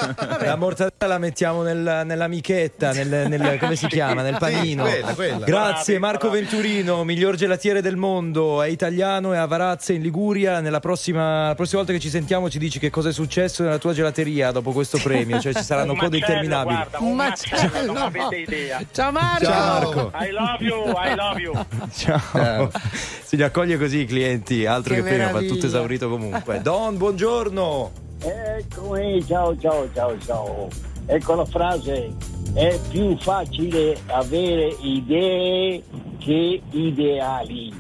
la mettiamo nell'amichetta, come si chiama? Nel panino. Quella. Grazie Marco Venturino, miglior gelatiere del mondo, è italiano, è a Varazze in Liguria. La prossima volta che ci sentiamo ci dici che cosa è successo nella tua gelateria dopo questo premio, cioè ci saranno code interminabili. Guarda, un macello, non avete idea. Ciao Marco. Ciao Marco. I love you. Ciao. Si li accoglie così i clienti, altro che prima, fa meraviglia. tutto esaurito comunque. Don, buongiorno. Eccomi, ciao. Ecco la frase: è più facile avere idee che ideali.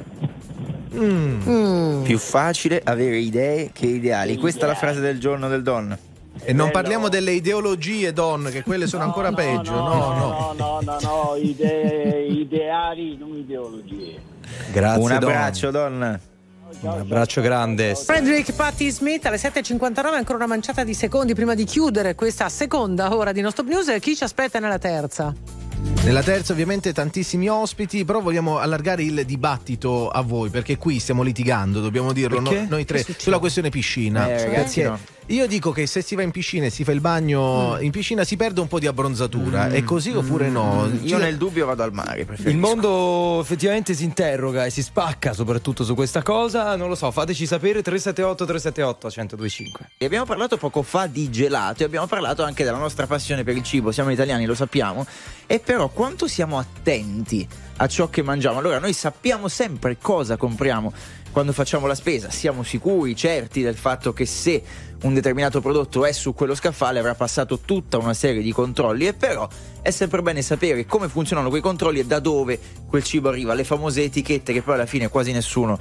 Più facile avere idee che ideali. Questa è la frase del giorno del Don. E non parliamo delle ideologie, Don, che quelle sono ancora peggio. No, ideali, non ideologie. Grazie. Un abbraccio, Don. Un abbraccio grande. Frederick Patti Smith alle 7.59, ancora una manciata di secondi prima di chiudere questa seconda ora di Non Stop News. Chi ci aspetta nella terza? Nella terza ovviamente tantissimi ospiti, però vogliamo allargare il dibattito a voi, perché qui stiamo litigando, dobbiamo dirlo, noi tre, sulla questione piscina. Ragazzi, no. Io dico che se si va in piscina e si fa il bagno in piscina si perde un po' di abbronzatura, è così oppure no? Io nel dubbio vado al mare, preferisco. Il mondo effettivamente si interroga e si spacca soprattutto su questa cosa, non lo so, fateci sapere. 378 1025. E abbiamo parlato poco fa di gelato e abbiamo parlato anche della nostra passione per il cibo, siamo italiani, lo sappiamo, e però quanto siamo attenti a ciò che mangiamo. Allora noi sappiamo sempre cosa compriamo quando facciamo la spesa, siamo sicuri, certi del fatto che se un determinato prodotto è su quello scaffale avrà passato tutta una serie di controlli, e però è sempre bene sapere come funzionano quei controlli e da dove quel cibo arriva, le famose etichette che poi alla fine quasi nessuno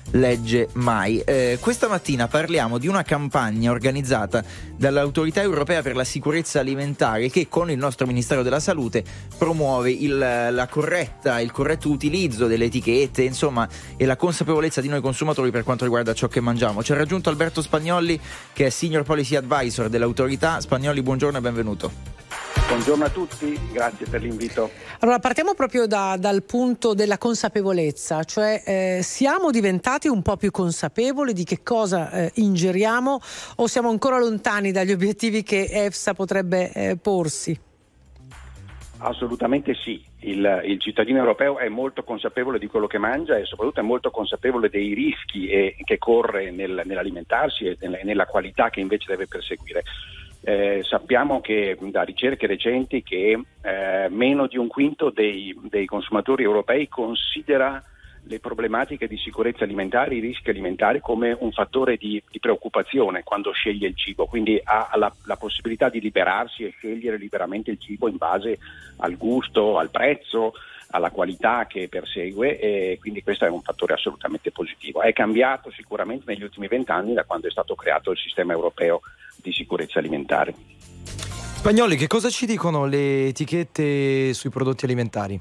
legge mai. Questa mattina parliamo di una campagna organizzata dall'Autorità Europea per la Sicurezza Alimentare che con il nostro Ministero della Salute promuove il corretto utilizzo delle etichette, insomma, e la consapevolezza di noi consumatori per quanto riguarda ciò che mangiamo. Ci ha raggiunto Alberto Spagnolli, che è Senior Policy Advisor dell'Autorità. Spagnolli, buongiorno e benvenuto. Buongiorno a tutti, grazie per l'invito. Allora, partiamo proprio dal punto della consapevolezza, cioè siamo diventati un po' più consapevoli di che cosa ingeriamo o siamo ancora lontani dagli obiettivi che EFSA potrebbe porsi? Assolutamente sì, il cittadino europeo è molto consapevole di quello che mangia e soprattutto è molto consapevole dei rischi che corre nell'alimentarsi e nella qualità che invece deve perseguire. Sappiamo che da ricerche recenti che meno di un quinto dei consumatori europei considera le problematiche di sicurezza alimentare, i rischi alimentari come un fattore di preoccupazione quando sceglie il cibo, quindi ha la possibilità di liberarsi e scegliere liberamente il cibo in base al gusto, al prezzo, alla qualità che persegue, e quindi questo è un fattore assolutamente positivo. È cambiato sicuramente negli ultimi 20 anni da quando è stato creato il sistema europeo di sicurezza alimentare. Spagnolli, che cosa ci dicono le etichette sui prodotti alimentari?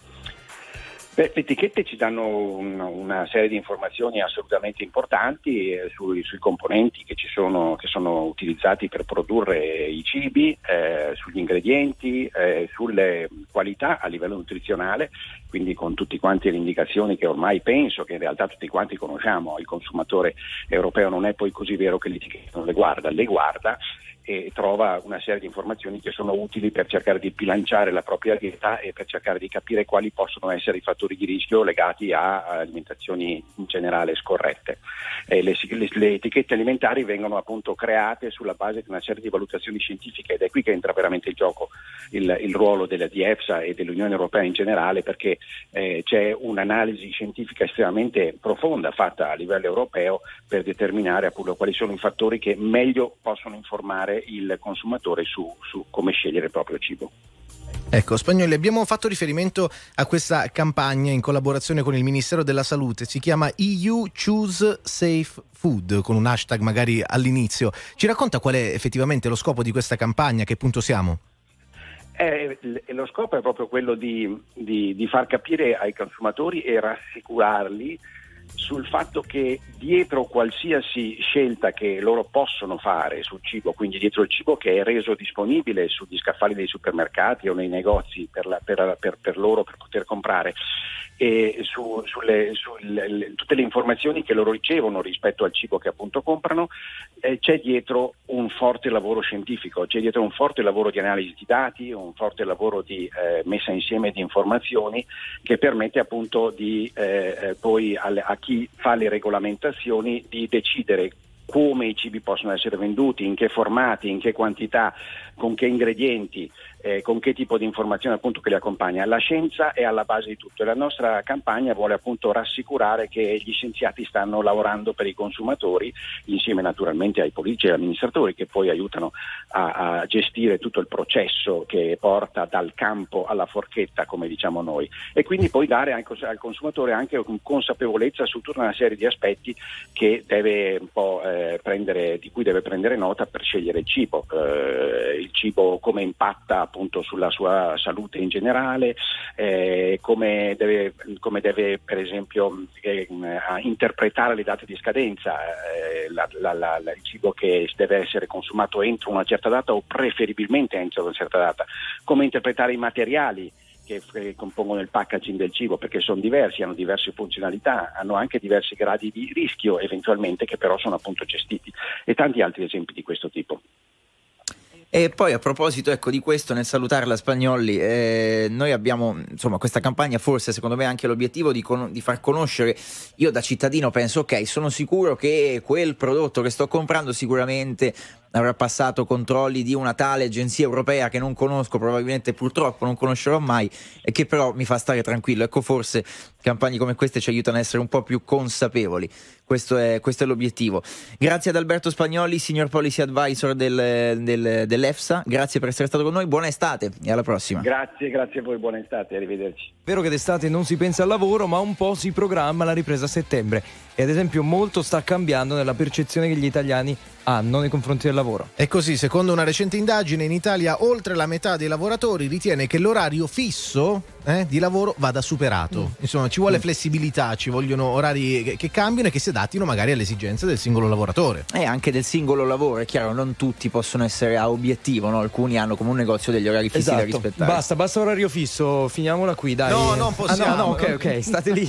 Le etichette ci danno una serie di informazioni assolutamente importanti sui componenti che sono utilizzati per produrre i cibi, sugli ingredienti, sulle qualità a livello nutrizionale, quindi con tutti quanti le indicazioni che ormai penso che in realtà tutti quanti conosciamo. Il consumatore europeo non è poi così vero che l'etichetta non le guarda e trova una serie di informazioni che sono utili per cercare di bilanciare la propria dieta e per cercare di capire quali possono essere i fattori di rischio legati a alimentazioni in generale scorrette. Le etichette alimentari vengono appunto create sulla base di una serie di valutazioni scientifiche ed è qui che entra veramente in gioco il ruolo di EFSA e dell'Unione Europea in generale, perché c'è un'analisi scientifica estremamente profonda fatta a livello europeo per determinare appunto quali sono i fattori che meglio possono informare il consumatore su come scegliere il proprio cibo. Ecco, Spagnolli, abbiamo fatto riferimento a questa campagna in collaborazione con il Ministero della Salute, si chiama EU Choose Safe Food, con un hashtag magari all'inizio. Ci racconta qual è effettivamente lo scopo di questa campagna, a che punto siamo? Lo scopo è proprio quello di far capire ai consumatori e rassicurarli sul fatto che dietro qualsiasi scelta che loro possono fare sul cibo, quindi dietro il cibo che è reso disponibile sugli scaffali dei supermercati o nei negozi per loro per poter comprare, e tutte le informazioni che loro ricevono rispetto al cibo che appunto comprano, c'è dietro un forte lavoro scientifico, c'è dietro un forte lavoro di analisi di dati, un forte lavoro di messa insieme di informazioni che permette appunto di poi a chi fa le regolamentazioni di decidere come i cibi possono essere venduti, in che formati, in che quantità, con che ingredienti, con che tipo di informazione appunto che li accompagna. La scienza è alla base di tutto e la nostra campagna vuole appunto rassicurare che gli scienziati stanno lavorando per i consumatori insieme naturalmente ai politici e agli amministratori che poi aiutano a gestire tutto il processo che porta dal campo alla forchetta, come diciamo noi, e quindi poi dare al consumatore anche consapevolezza su tutta una serie di aspetti che deve un po' di cui deve prendere nota per scegliere il cibo come impatta appunto sulla sua salute in generale, come deve per esempio interpretare le date di scadenza, il cibo che deve essere consumato entro una certa data o preferibilmente entro una certa data, come interpretare i materiali che compongono il packaging del cibo, perché sono diversi, hanno diverse funzionalità, hanno anche diversi gradi di rischio eventualmente che però sono appunto gestiti, e tanti altri esempi di questo tipo. E poi a proposito di questo, nel salutare la Spagnolli, noi abbiamo insomma questa campagna, forse secondo me anche l'obiettivo di far conoscere. Io da cittadino penso ok, sono sicuro che quel prodotto che sto comprando sicuramente avrà passato controlli di una tale agenzia europea che non conosco, probabilmente purtroppo non conoscerò mai, e che però mi fa stare tranquillo. Ecco, forse campagne come queste ci aiutano a essere un po' più consapevoli. Questo è l'obiettivo. Grazie ad Alberto Spagnolli, Senior Policy Advisor dell'EFSA, grazie per essere stato con noi, buona estate e alla prossima. Grazie a voi, buona estate, arrivederci. Vero che d'estate non si pensa al lavoro, ma un po' si programma la ripresa a settembre. e ad esempio molto sta cambiando nella percezione che gli italiani hanno nei confronti del lavoro. È così, secondo una recente indagine in Italia oltre la metà dei lavoratori ritiene che l'orario fisso di lavoro vada superato. Insomma, ci vuole flessibilità, ci vogliono orari che cambino e che si adattino magari alle esigenze del singolo lavoratore. E anche del singolo lavoro, è chiaro, non tutti possono essere a obiettivo, no? Alcuni hanno come un negozio degli orari fissi da rispettare. Basta orario fisso, finiamola qui, dai. No, non possiamo. Ok, state lì.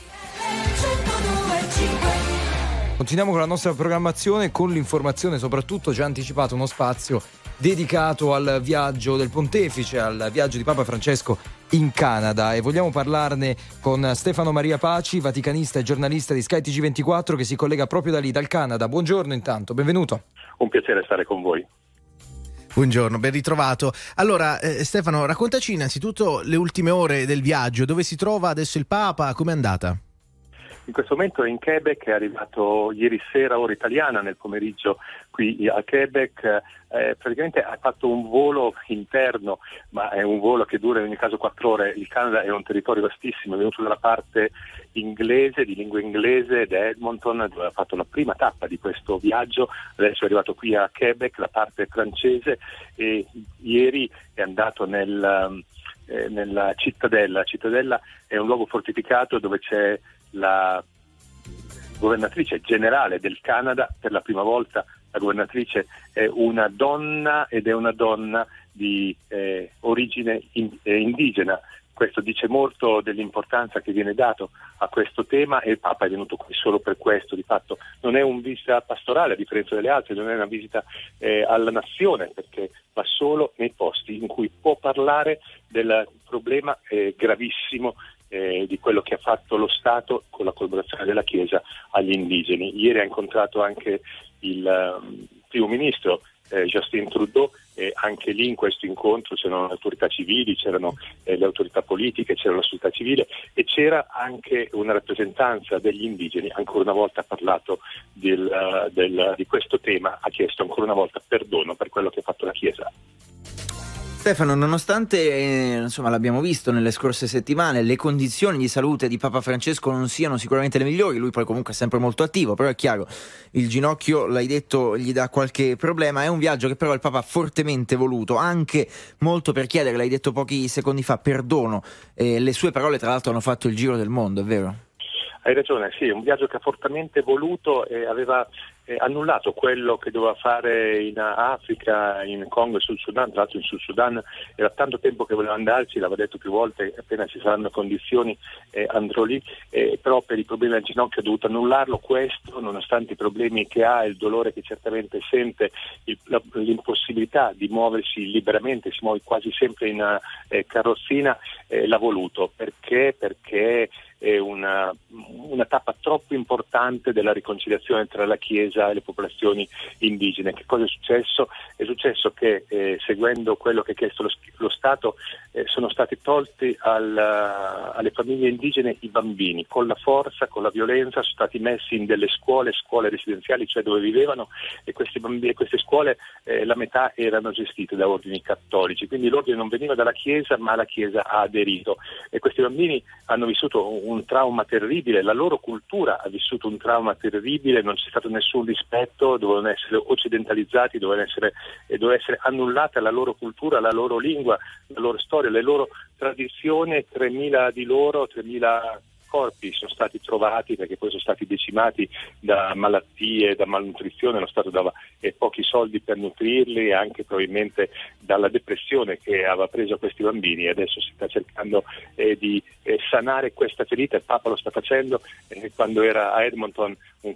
Continuiamo con la nostra programmazione, con l'informazione, soprattutto ci ha anticipato uno spazio dedicato al viaggio del Pontefice, al viaggio di Papa Francesco in Canada, e vogliamo parlarne con Stefano Maria Paci, vaticanista e giornalista di Sky TG24, che si collega proprio da lì, dal Canada. Buongiorno intanto, benvenuto. Un piacere stare con voi. Buongiorno, ben ritrovato. Allora, Stefano, raccontaci innanzitutto le ultime ore del viaggio, dove si trova adesso il Papa, com'è andata? In questo momento è in Quebec, è arrivato ieri sera, ora italiana, nel pomeriggio qui a Quebec. Praticamente ha fatto un volo interno, ma è un volo che dura in ogni caso 4 ore. Il Canada è un territorio vastissimo, è venuto dalla parte inglese, di lingua inglese, da Edmonton, dove ha fatto la prima tappa di questo viaggio. Adesso è arrivato qui a Quebec, la parte francese, e ieri è andato nella Cittadella. La Cittadella è un luogo fortificato dove c'è la governatrice generale del Canada. Per la prima volta la governatrice è una donna, ed è una donna di origine indigena. Questo dice molto dell'importanza che viene dato a questo tema, e il Papa è venuto qui solo per questo. Di fatto non è una visita pastorale, a differenza delle altre, non è una visita alla nazione, perché va solo nei posti in cui può parlare del problema gravissimo di quello che ha fatto lo Stato con la collaborazione della Chiesa agli indigeni. Ieri ha incontrato anche il primo ministro Justin Trudeau, e anche lì in questo incontro c'erano le autorità civili, c'erano le autorità politiche, c'era la società civile e c'era anche una rappresentanza degli indigeni. Ancora una volta ha parlato di questo tema, ha chiesto ancora una volta perdono per quello che ha fatto la Chiesa. Stefano, nonostante insomma l'abbiamo visto nelle scorse settimane, le condizioni di salute di Papa Francesco non siano sicuramente le migliori, lui poi comunque è sempre molto attivo, però è chiaro, il ginocchio, l'hai detto, gli dà qualche problema. È un viaggio che però il Papa ha fortemente voluto, anche molto per chiedere, l'hai detto pochi secondi fa, perdono. Le sue parole tra l'altro hanno fatto il giro del mondo, è vero? Hai ragione, sì, è un viaggio che ha fortemente voluto e aveva annullato quello che doveva fare in Africa, in Congo e Sud Sudan. Tra l'altro in Sud Sudan era tanto tempo che voleva andarci, l'aveva detto più volte, appena ci saranno condizioni andrò lì, però per i problemi al ginocchio ha dovuto annullarlo. Questo, nonostante i problemi che ha, il dolore che certamente sente, l'impossibilità di muoversi liberamente, si muove quasi sempre in carrozzina, l'ha voluto. Perché? Perché è una tappa troppo importante della riconciliazione tra la Chiesa e le popolazioni indigene. Che cosa è successo? È successo che seguendo quello che ha chiesto lo Stato sono stati tolti alle famiglie indigene i bambini, con la forza, con la violenza, sono stati messi in delle scuole residenziali, cioè dove vivevano, e queste scuole la metà erano gestite da ordini cattolici, quindi l'ordine non veniva dalla Chiesa ma la Chiesa ha aderito, e questi bambini hanno vissuto un trauma terribile, la loro cultura ha vissuto un trauma terribile, non c'è stato nessun rispetto, dovevano essere occidentalizzati, doveva essere annullata la loro cultura, la loro lingua, la loro storia, le loro tradizioni. 3.000 di loro, 3.000 corpi sono stati trovati, perché poi sono stati decimati da malattie, da malnutrizione. Lo Stato dava pochi soldi per nutrirli, e anche probabilmente dalla depressione che aveva preso questi bambini. Adesso si sta cercando di sanare questa ferita. Il Papa lo sta facendo. Quando era a Edmonton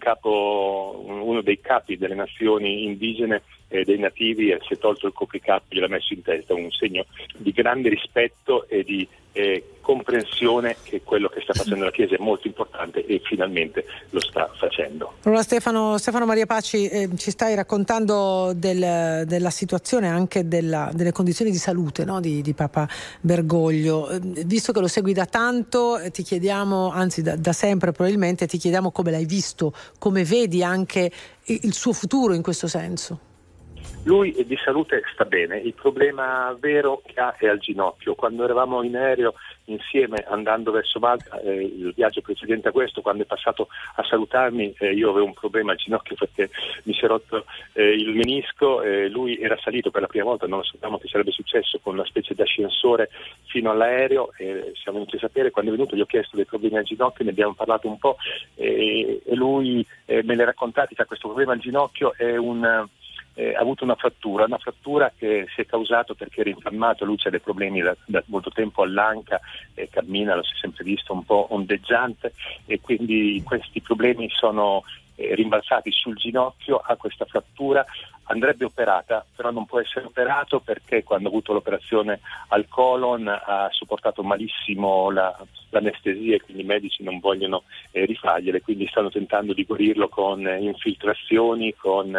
uno dei capi delle nazioni indigene, dei nativi, si è tolto il copricapo e gliel'ha messo in testa, un segno di grande rispetto e di comprensione che quello che sta facendo la Chiesa è molto importante, e finalmente lo sta facendo. Allora Stefano Maria Paci, ci stai raccontando della situazione, anche delle condizioni di salute, no? di Papa Bergoglio. Visto che lo segui da tanto, ti chiediamo, anzi da sempre probabilmente, ti chiediamo come l'hai visto, come vedi anche il suo futuro in questo senso. Lui di salute sta bene, il problema vero che ha è al ginocchio. Quando eravamo in aereo insieme andando verso Malta, il viaggio precedente a questo, quando è passato a salutarmi, io avevo un problema al ginocchio perché mi si è rotto il menisco, lui era salito per la prima volta, non lo sapevamo che sarebbe successo, con una specie di ascensore fino all'aereo, siamo venuti a sapere, quando è venuto gli ho chiesto dei problemi al ginocchio, ne abbiamo parlato un po' e lui me l'ha raccontato che questo problema al ginocchio è ha avuto una frattura che si è causato perché era infiammato, lui c'ha dei problemi da molto tempo all'anca, cammina, lo si è sempre visto un po' ondeggiante e quindi questi problemi sono rimbalzati sul ginocchio, ha questa frattura, andrebbe operata, però non può essere operato perché quando ha avuto l'operazione al colon ha sopportato malissimo l'anestesia e quindi i medici non vogliono rifargliele, quindi stanno tentando di guarirlo con infiltrazioni, con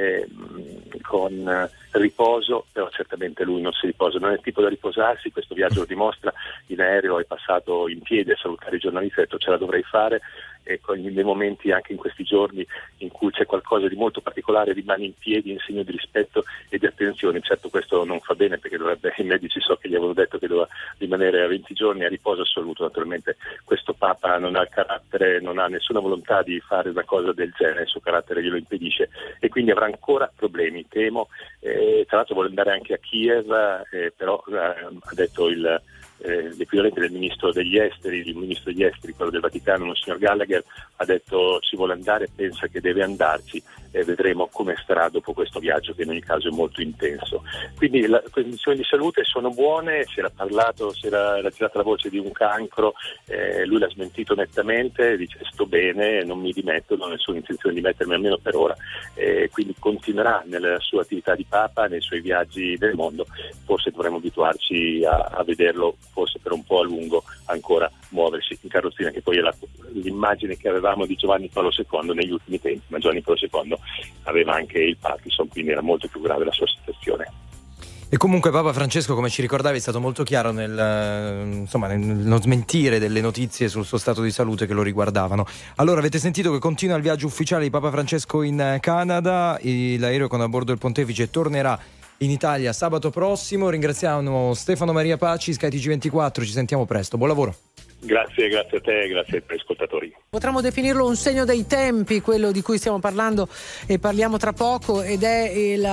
riposo, però certamente lui non si riposa, non è il tipo da riposarsi, questo viaggio lo dimostra, in aereo è passato in piedi a salutare i giornalisti, ha detto ce la dovrei fare e nei momenti anche in questi giorni in cui c'è qualcosa di molto particolare rimane in piedi in segno di rispetto e di attenzione. Certo questo non fa bene perché i medici so che gli avevano detto che doveva rimanere a 20 giorni a riposo assoluto, naturalmente questo Papa non ha il carattere, non ha nessuna volontà di fare una cosa del genere, il suo carattere glielo impedisce e quindi avrà ancora problemi, temo, tra l'altro vuole andare anche a Kiev, però ha detto l'equivalente del ministro degli esteri, quello del Vaticano, monsignor Gallagher, ha detto ci vuole andare, pensa che deve andarci e vedremo come starà dopo questo viaggio che in ogni caso è molto intenso. Quindi le condizioni di salute sono buone, si era girata la voce di un cancro, lui l'ha smentito nettamente, dice sto bene, non mi dimetto, non ho nessuna intenzione di mettermi almeno per ora, quindi continuerà nella sua attività di Papa, nei suoi viaggi del mondo, forse dovremo abituarci a vederlo forse per un po' a lungo ancora muoversi in carrozzina, che poi è l'immagine che avevamo di Giovanni Paolo II negli ultimi tempi, ma Giovanni Paolo II aveva anche il Parkinson, quindi era molto più grave la sua situazione. E comunque Papa Francesco, come ci ricordavi, è stato molto chiaro nel non smentire delle notizie sul suo stato di salute che lo riguardavano. Allora, avete sentito che continua il viaggio ufficiale di Papa Francesco in Canada, l'aereo con a bordo il pontefice tornerà in Italia sabato prossimo. Ringraziamo Stefano Maria Paci, Sky TG24, ci sentiamo presto, buon lavoro. Grazie a te, grazie ai ascoltatori. Potremmo definirlo un segno dei tempi, quello di cui stiamo parlando e parliamo tra poco, ed è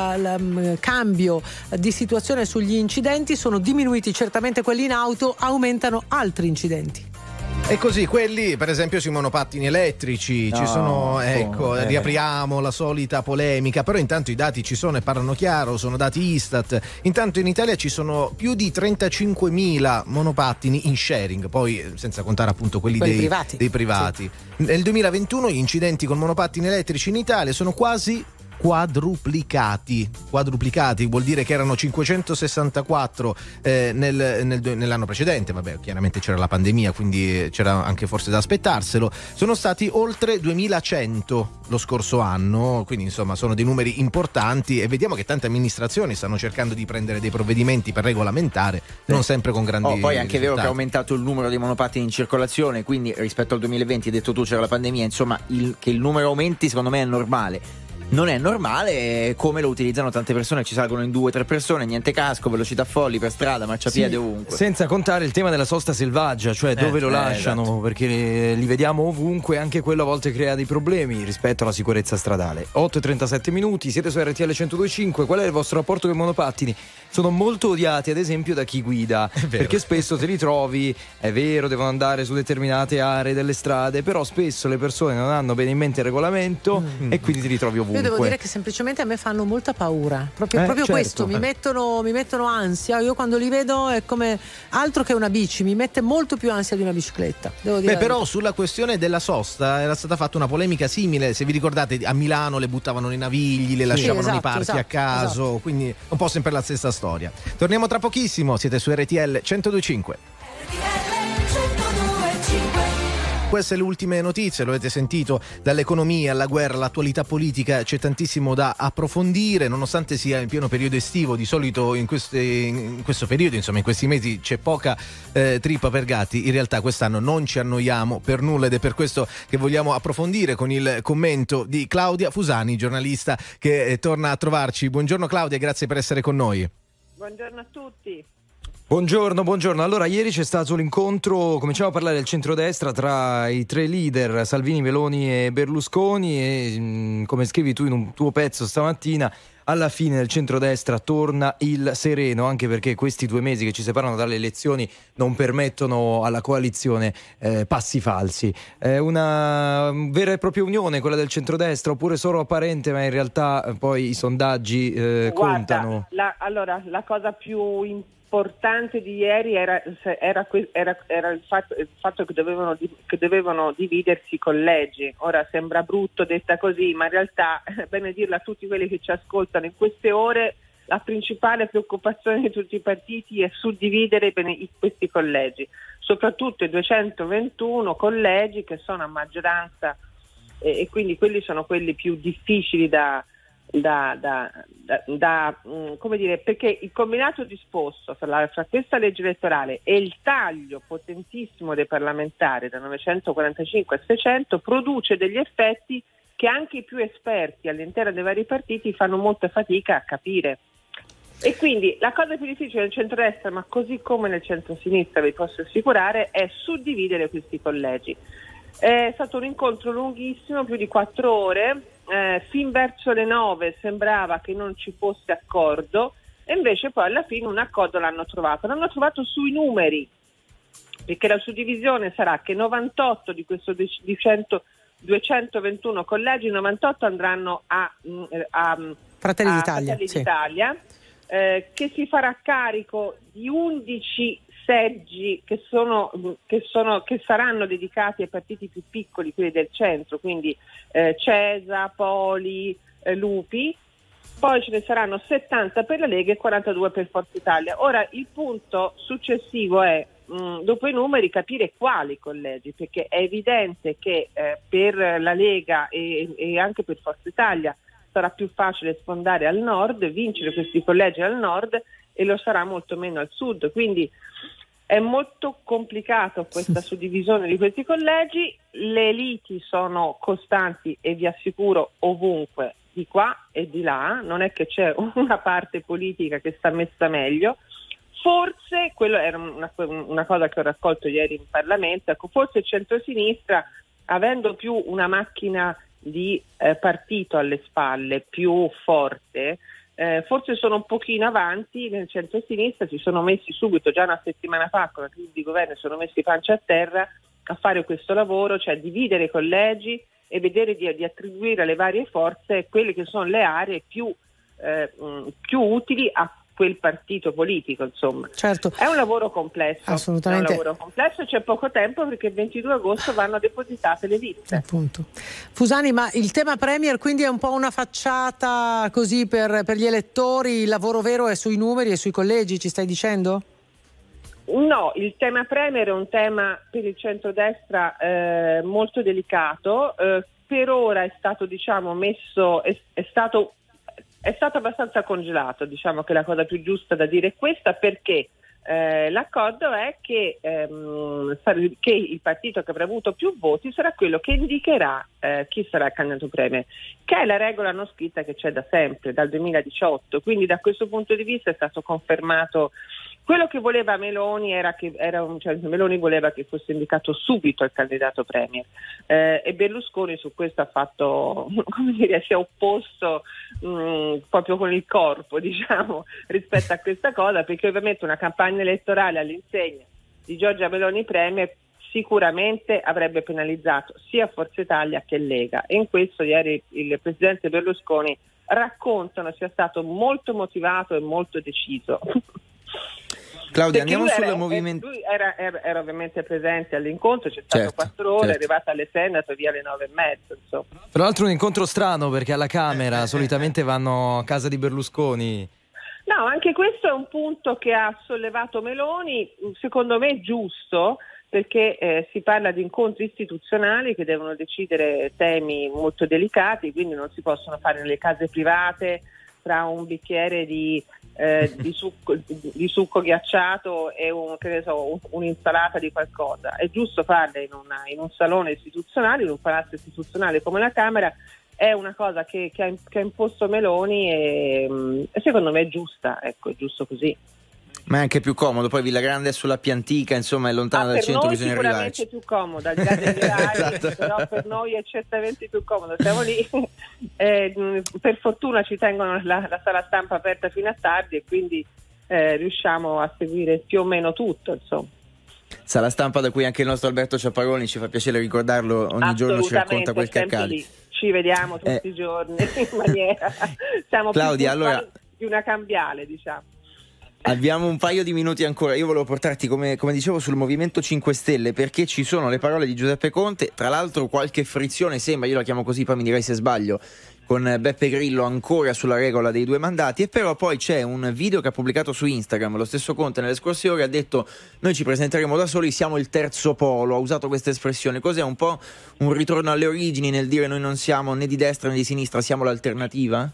il cambio di situazione sugli incidenti. Sono diminuiti certamente quelli in auto, aumentano altri incidenti. E così quelli, per esempio, sui monopattini elettrici, ci sono, riapriamo la solita polemica, però intanto i dati ci sono e parlano chiaro, sono dati Istat. Intanto in Italia ci sono più di 35.000 monopattini in sharing, poi senza contare appunto quelli dei privati. Sì. Nel 2021 gli incidenti con monopattini elettrici in Italia sono quasi quadruplicati, vuol dire che erano 564 nell'anno precedente, vabbè chiaramente c'era la pandemia quindi c'era anche forse da aspettarselo, sono stati oltre 2100 lo scorso anno, quindi insomma sono dei numeri importanti e vediamo che tante amministrazioni stanno cercando di prendere dei provvedimenti per regolamentare, non sempre con grandi poi è anche risultati. vero che è aumentato il numero di monopattini in circolazione, quindi rispetto al 2020, hai detto tu c'era la pandemia, insomma che il numero aumenti secondo me è normale. Non è normale come lo utilizzano tante persone, ci salgono in 2 o 3 persone, niente casco, velocità folli per strada, marciapiede ovunque. Senza contare il tema della sosta selvaggia, cioè dove lo lasciano, esatto. Perché li vediamo ovunque, anche quello a volte crea dei problemi rispetto alla sicurezza stradale. 8:37 minuti, siete su RTL 102.5, qual è il vostro rapporto con i monopattini? Sono molto odiati ad esempio da chi guida, perché spesso te li trovi, è vero, devono andare su determinate aree delle strade, però spesso le persone non hanno bene in mente il regolamento e quindi ti ritrovi ovunque. Io devo dire che semplicemente a me fanno molta paura, proprio certo. Questo mi mettono ansia. Io quando li vedo è come altro che una bici, mi mette molto più ansia di una bicicletta, devo dire. Però sulla questione della sosta era stata fatta una polemica simile, se vi ricordate, a Milano le buttavano nei navigli, le lasciavano nei parchi a caso, quindi un po' sempre la stessa storia. Torniamo tra pochissimo, siete su RTL 102.5. queste le ultime notizie, lo avete sentito, dall'economia alla guerra, all'attualità politica, c'è tantissimo da approfondire, nonostante sia in pieno periodo estivo. Di solito in questo periodo, insomma in questi mesi, c'è poca trippa per gatti. In realtà quest'anno non ci annoiamo per nulla, ed è per questo che vogliamo approfondire con il commento di Claudia Fusani, giornalista che torna a trovarci. Buongiorno Claudia, grazie per essere con noi. Buongiorno a tutti. Buongiorno. Allora, ieri c'è stato l'incontro, cominciamo a parlare del centrodestra, tra i tre leader, Salvini, Meloni e Berlusconi, e come scrivi tu in un tuo pezzo stamattina, alla fine del centrodestra torna il sereno, anche perché questi 2 mesi che ci separano dalle elezioni non permettono alla coalizione passi falsi. È una vera e propria unione quella del centrodestra, oppure solo apparente, ma in realtà poi i sondaggi contano? La cosa più importante di ieri era il fatto che dovevano dividersi i collegi. Ora sembra brutto detta così, ma in realtà è bene dirlo a tutti quelli che ci ascoltano: in queste ore la principale preoccupazione di tutti i partiti è suddividere questi collegi, soprattutto i 221 collegi che sono a maggioranza, e quindi quelli sono quelli più difficili da come dire, perché il combinato disposto fra questa legge elettorale e il taglio potentissimo dei parlamentari da 945 a 600 produce degli effetti che anche i più esperti all'interno dei vari partiti fanno molta fatica a capire. E quindi la cosa più difficile nel centrodestra, ma così come nel centrosinistra, vi posso assicurare, è suddividere questi collegi. È stato un incontro lunghissimo, più di 4 ore. Fin verso le 9 sembrava che non ci fosse accordo, e invece poi alla fine un accordo l'hanno trovato sui numeri, perché la suddivisione sarà che 98 di questo 221 collegi, 98 andranno a Fratelli d'Italia, che si farà carico di 11 seggi che saranno dedicati ai partiti più piccoli, quelli del centro, quindi Cesa, Poli, Lupi. Poi ce ne saranno 70 per la Lega e 42 per Forza Italia. Ora il punto successivo è, dopo i numeri, capire quali collegi, perché è evidente che per la Lega e anche per Forza Italia sarà più facile sfondare al nord, vincere questi collegi al nord, e lo sarà molto meno al sud. Quindi è molto complicato questa suddivisione di questi collegi. Le liti sono costanti, e vi assicuro ovunque, di qua e di là, non è che c'è una parte politica che sta messa meglio. Forse, quello era una cosa che ho raccolto ieri in Parlamento, ecco, forse il centrosinistra, avendo più una macchina di partito alle spalle più forte, forse sono un pochino avanti. Nel centro-sinistra si sono messi subito, già una settimana fa con la crisi di governo, si sono messi pancia a terra a fare questo lavoro, cioè dividere i collegi e vedere di attribuire alle varie forze quelle che sono le aree più utili a quel partito politico, insomma. Certo. È un lavoro complesso. Assolutamente. È un lavoro complesso, c'è poco tempo perché il 22 agosto vanno depositate le liste. Appunto. Fusani, ma il tema Premier quindi è un po' una facciata così per gli elettori, il lavoro vero è sui numeri e sui collegi, ci stai dicendo? No, il tema Premier è un tema per il centrodestra molto delicato. Per ora è stato, diciamo, messo, è stato abbastanza congelato, diciamo che la cosa più giusta da dire è questa, perché l'accordo è che il partito che avrà avuto più voti sarà quello che indicherà chi sarà il candidato premier, che è la regola non scritta che c'è da sempre, dal 2018, quindi da questo punto di vista è stato confermato. Quello che voleva Meloni Meloni voleva che fosse indicato subito il candidato premier, e Berlusconi su questo ha fatto, come dire, si è opposto proprio con il corpo, diciamo, rispetto a questa cosa, perché ovviamente una campagna elettorale all'insegna di Giorgia Meloni premier sicuramente avrebbe penalizzato sia Forza Italia che Lega, e in questo ieri il presidente Berlusconi raccontano sia stato molto motivato e molto deciso. Claudia, andiamo sul movimento. Lui era ovviamente presente all'incontro, c'è stato 4 ore, è arrivata alle 6, è andato via alle 9:30. Insomma. Tra l'altro un incontro strano, perché alla Camera solitamente vanno a casa di Berlusconi. No, anche questo è un punto che ha sollevato Meloni, secondo me giusto, perché si parla di incontri istituzionali che devono decidere temi molto delicati, quindi non si possono fare nelle case private tra un bicchiere di succo ghiacciato e un'insalata di qualcosa. È giusto farle in un salone istituzionale, in un palazzo istituzionale come la Camera. È una cosa che ha imposto Meloni e secondo me è giusta, ecco, è giusto così. Ma è anche più comodo, poi Villa Grande è sulla Piantica, insomma è lontana dal centro, bisogna arrivarci. Sicuramente più comodo, al di là degli orari, esatto. Però per noi è certamente più comodo, siamo lì, per fortuna ci tengono la sala stampa aperta fino a tardi e quindi riusciamo a seguire più o meno tutto, insomma. Sala stampa da cui anche il nostro Alberto Ciapparoni, ci fa piacere ricordarlo, ogni giorno ci racconta quel che accade. Lì. Ci vediamo tutti i giorni in maniera, siamo Claudia, più allora di una cambiale, diciamo. Abbiamo un paio di minuti ancora. Io volevo portarti, come dicevo, sul Movimento 5 Stelle, perché ci sono le parole di Giuseppe Conte, tra l'altro qualche frizione sembra, io la chiamo così, poi mi direi se sbaglio, con Beppe Grillo ancora sulla regola dei 2 mandati, e però poi c'è un video che ha pubblicato su Instagram lo stesso Conte nelle scorse ore, ha detto noi ci presenteremo da soli, siamo il terzo polo, ha usato questa espressione. Cos'è? Un po' un ritorno alle origini nel dire noi non siamo né di destra né di sinistra, siamo l'alternativa?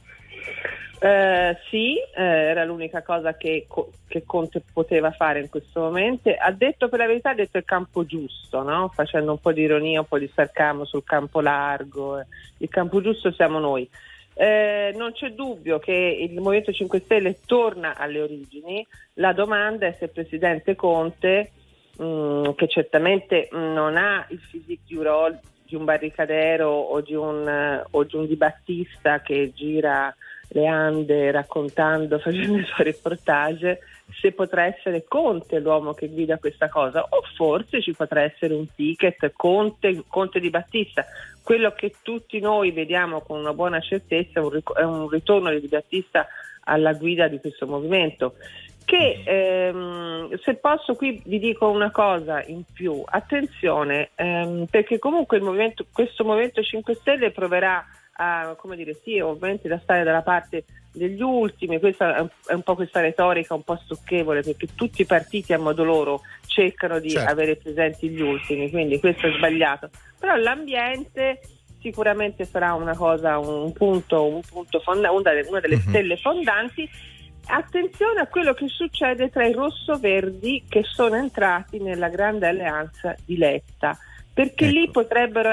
Sì, era l'unica cosa che Conte poteva fare in questo momento. Ha detto, per la verità, ha detto il campo giusto, no? Facendo un po' di ironia, un po' di sarcasmo sul campo largo. Il campo giusto siamo noi. Non c'è dubbio che il Movimento 5 Stelle torna alle origini. La domanda è se il presidente Conte, che certamente non ha il physique du rôle di un Barricadero o di un Di Battista che gira le Ande raccontando, facendo i suoi reportage, se potrà essere Conte l'uomo che guida questa cosa, o forse ci potrà essere un ticket Conte Di Battista. Quello che tutti noi vediamo con una buona certezza è un ritorno di Di Battista alla guida di questo movimento, che se posso qui vi dico una cosa in più, attenzione, perché comunque questo Movimento 5 Stelle proverà a, come dire, sì, ovviamente da stare dalla parte degli ultimi. Questa è un po' questa retorica un po' stucchevole, perché tutti i partiti a modo loro cercano di avere presenti gli ultimi, quindi questo è sbagliato. Però l'ambiente sicuramente sarà una cosa, un punto fondante, una delle stelle fondanti. Attenzione a quello che succede tra i rosso-verdi che sono entrati nella grande alleanza di Letta, perché lì potremmo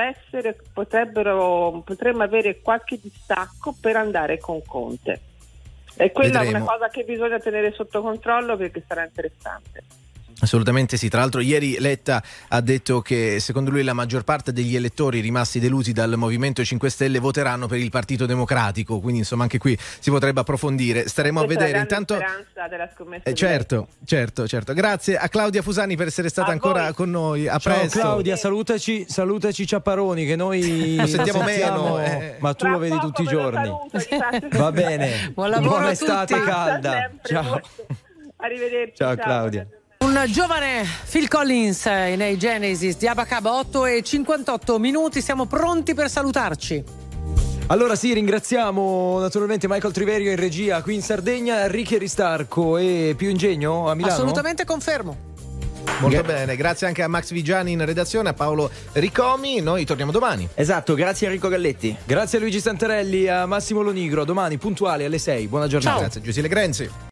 avere qualche distacco per andare con Conte, e quella è una cosa che bisogna tenere sotto controllo, perché sarà interessante. Assolutamente sì, tra l'altro ieri Letta ha detto che secondo lui la maggior parte degli elettori rimasti delusi dal Movimento 5 Stelle voteranno per il Partito Democratico, quindi insomma anche qui si potrebbe approfondire, staremo questa a vedere. Intanto della scommessa certo, grazie a Claudia Fusani per essere stata ancora con noi. A presto. Claudia, salutaci Ciapparoni, che noi lo sentiamo meno, ma tu lo vedi tutti i giorni. Va bene, buon lavoro, buona a estate tutti. calda, ciao. Arrivederci. Ciao Claudia. Un giovane Phil Collins nei Genesis di Abacaba, 8:58, siamo pronti per salutarci. Allora sì, ringraziamo naturalmente Michael Triverio in regia qui in Sardegna, Ricky Aristarco e Più Ingegno a Milano. Assolutamente confermo. Molto bene, grazie anche a Max Vigiani in redazione, a Paolo Ricomi, noi torniamo domani. Esatto, grazie a Enrico Galletti. Grazie a Luigi Santarelli, a Massimo Lonigro, domani puntuali alle 6, buona giornata. Ciao. Grazie a Giuseppe Grenzi.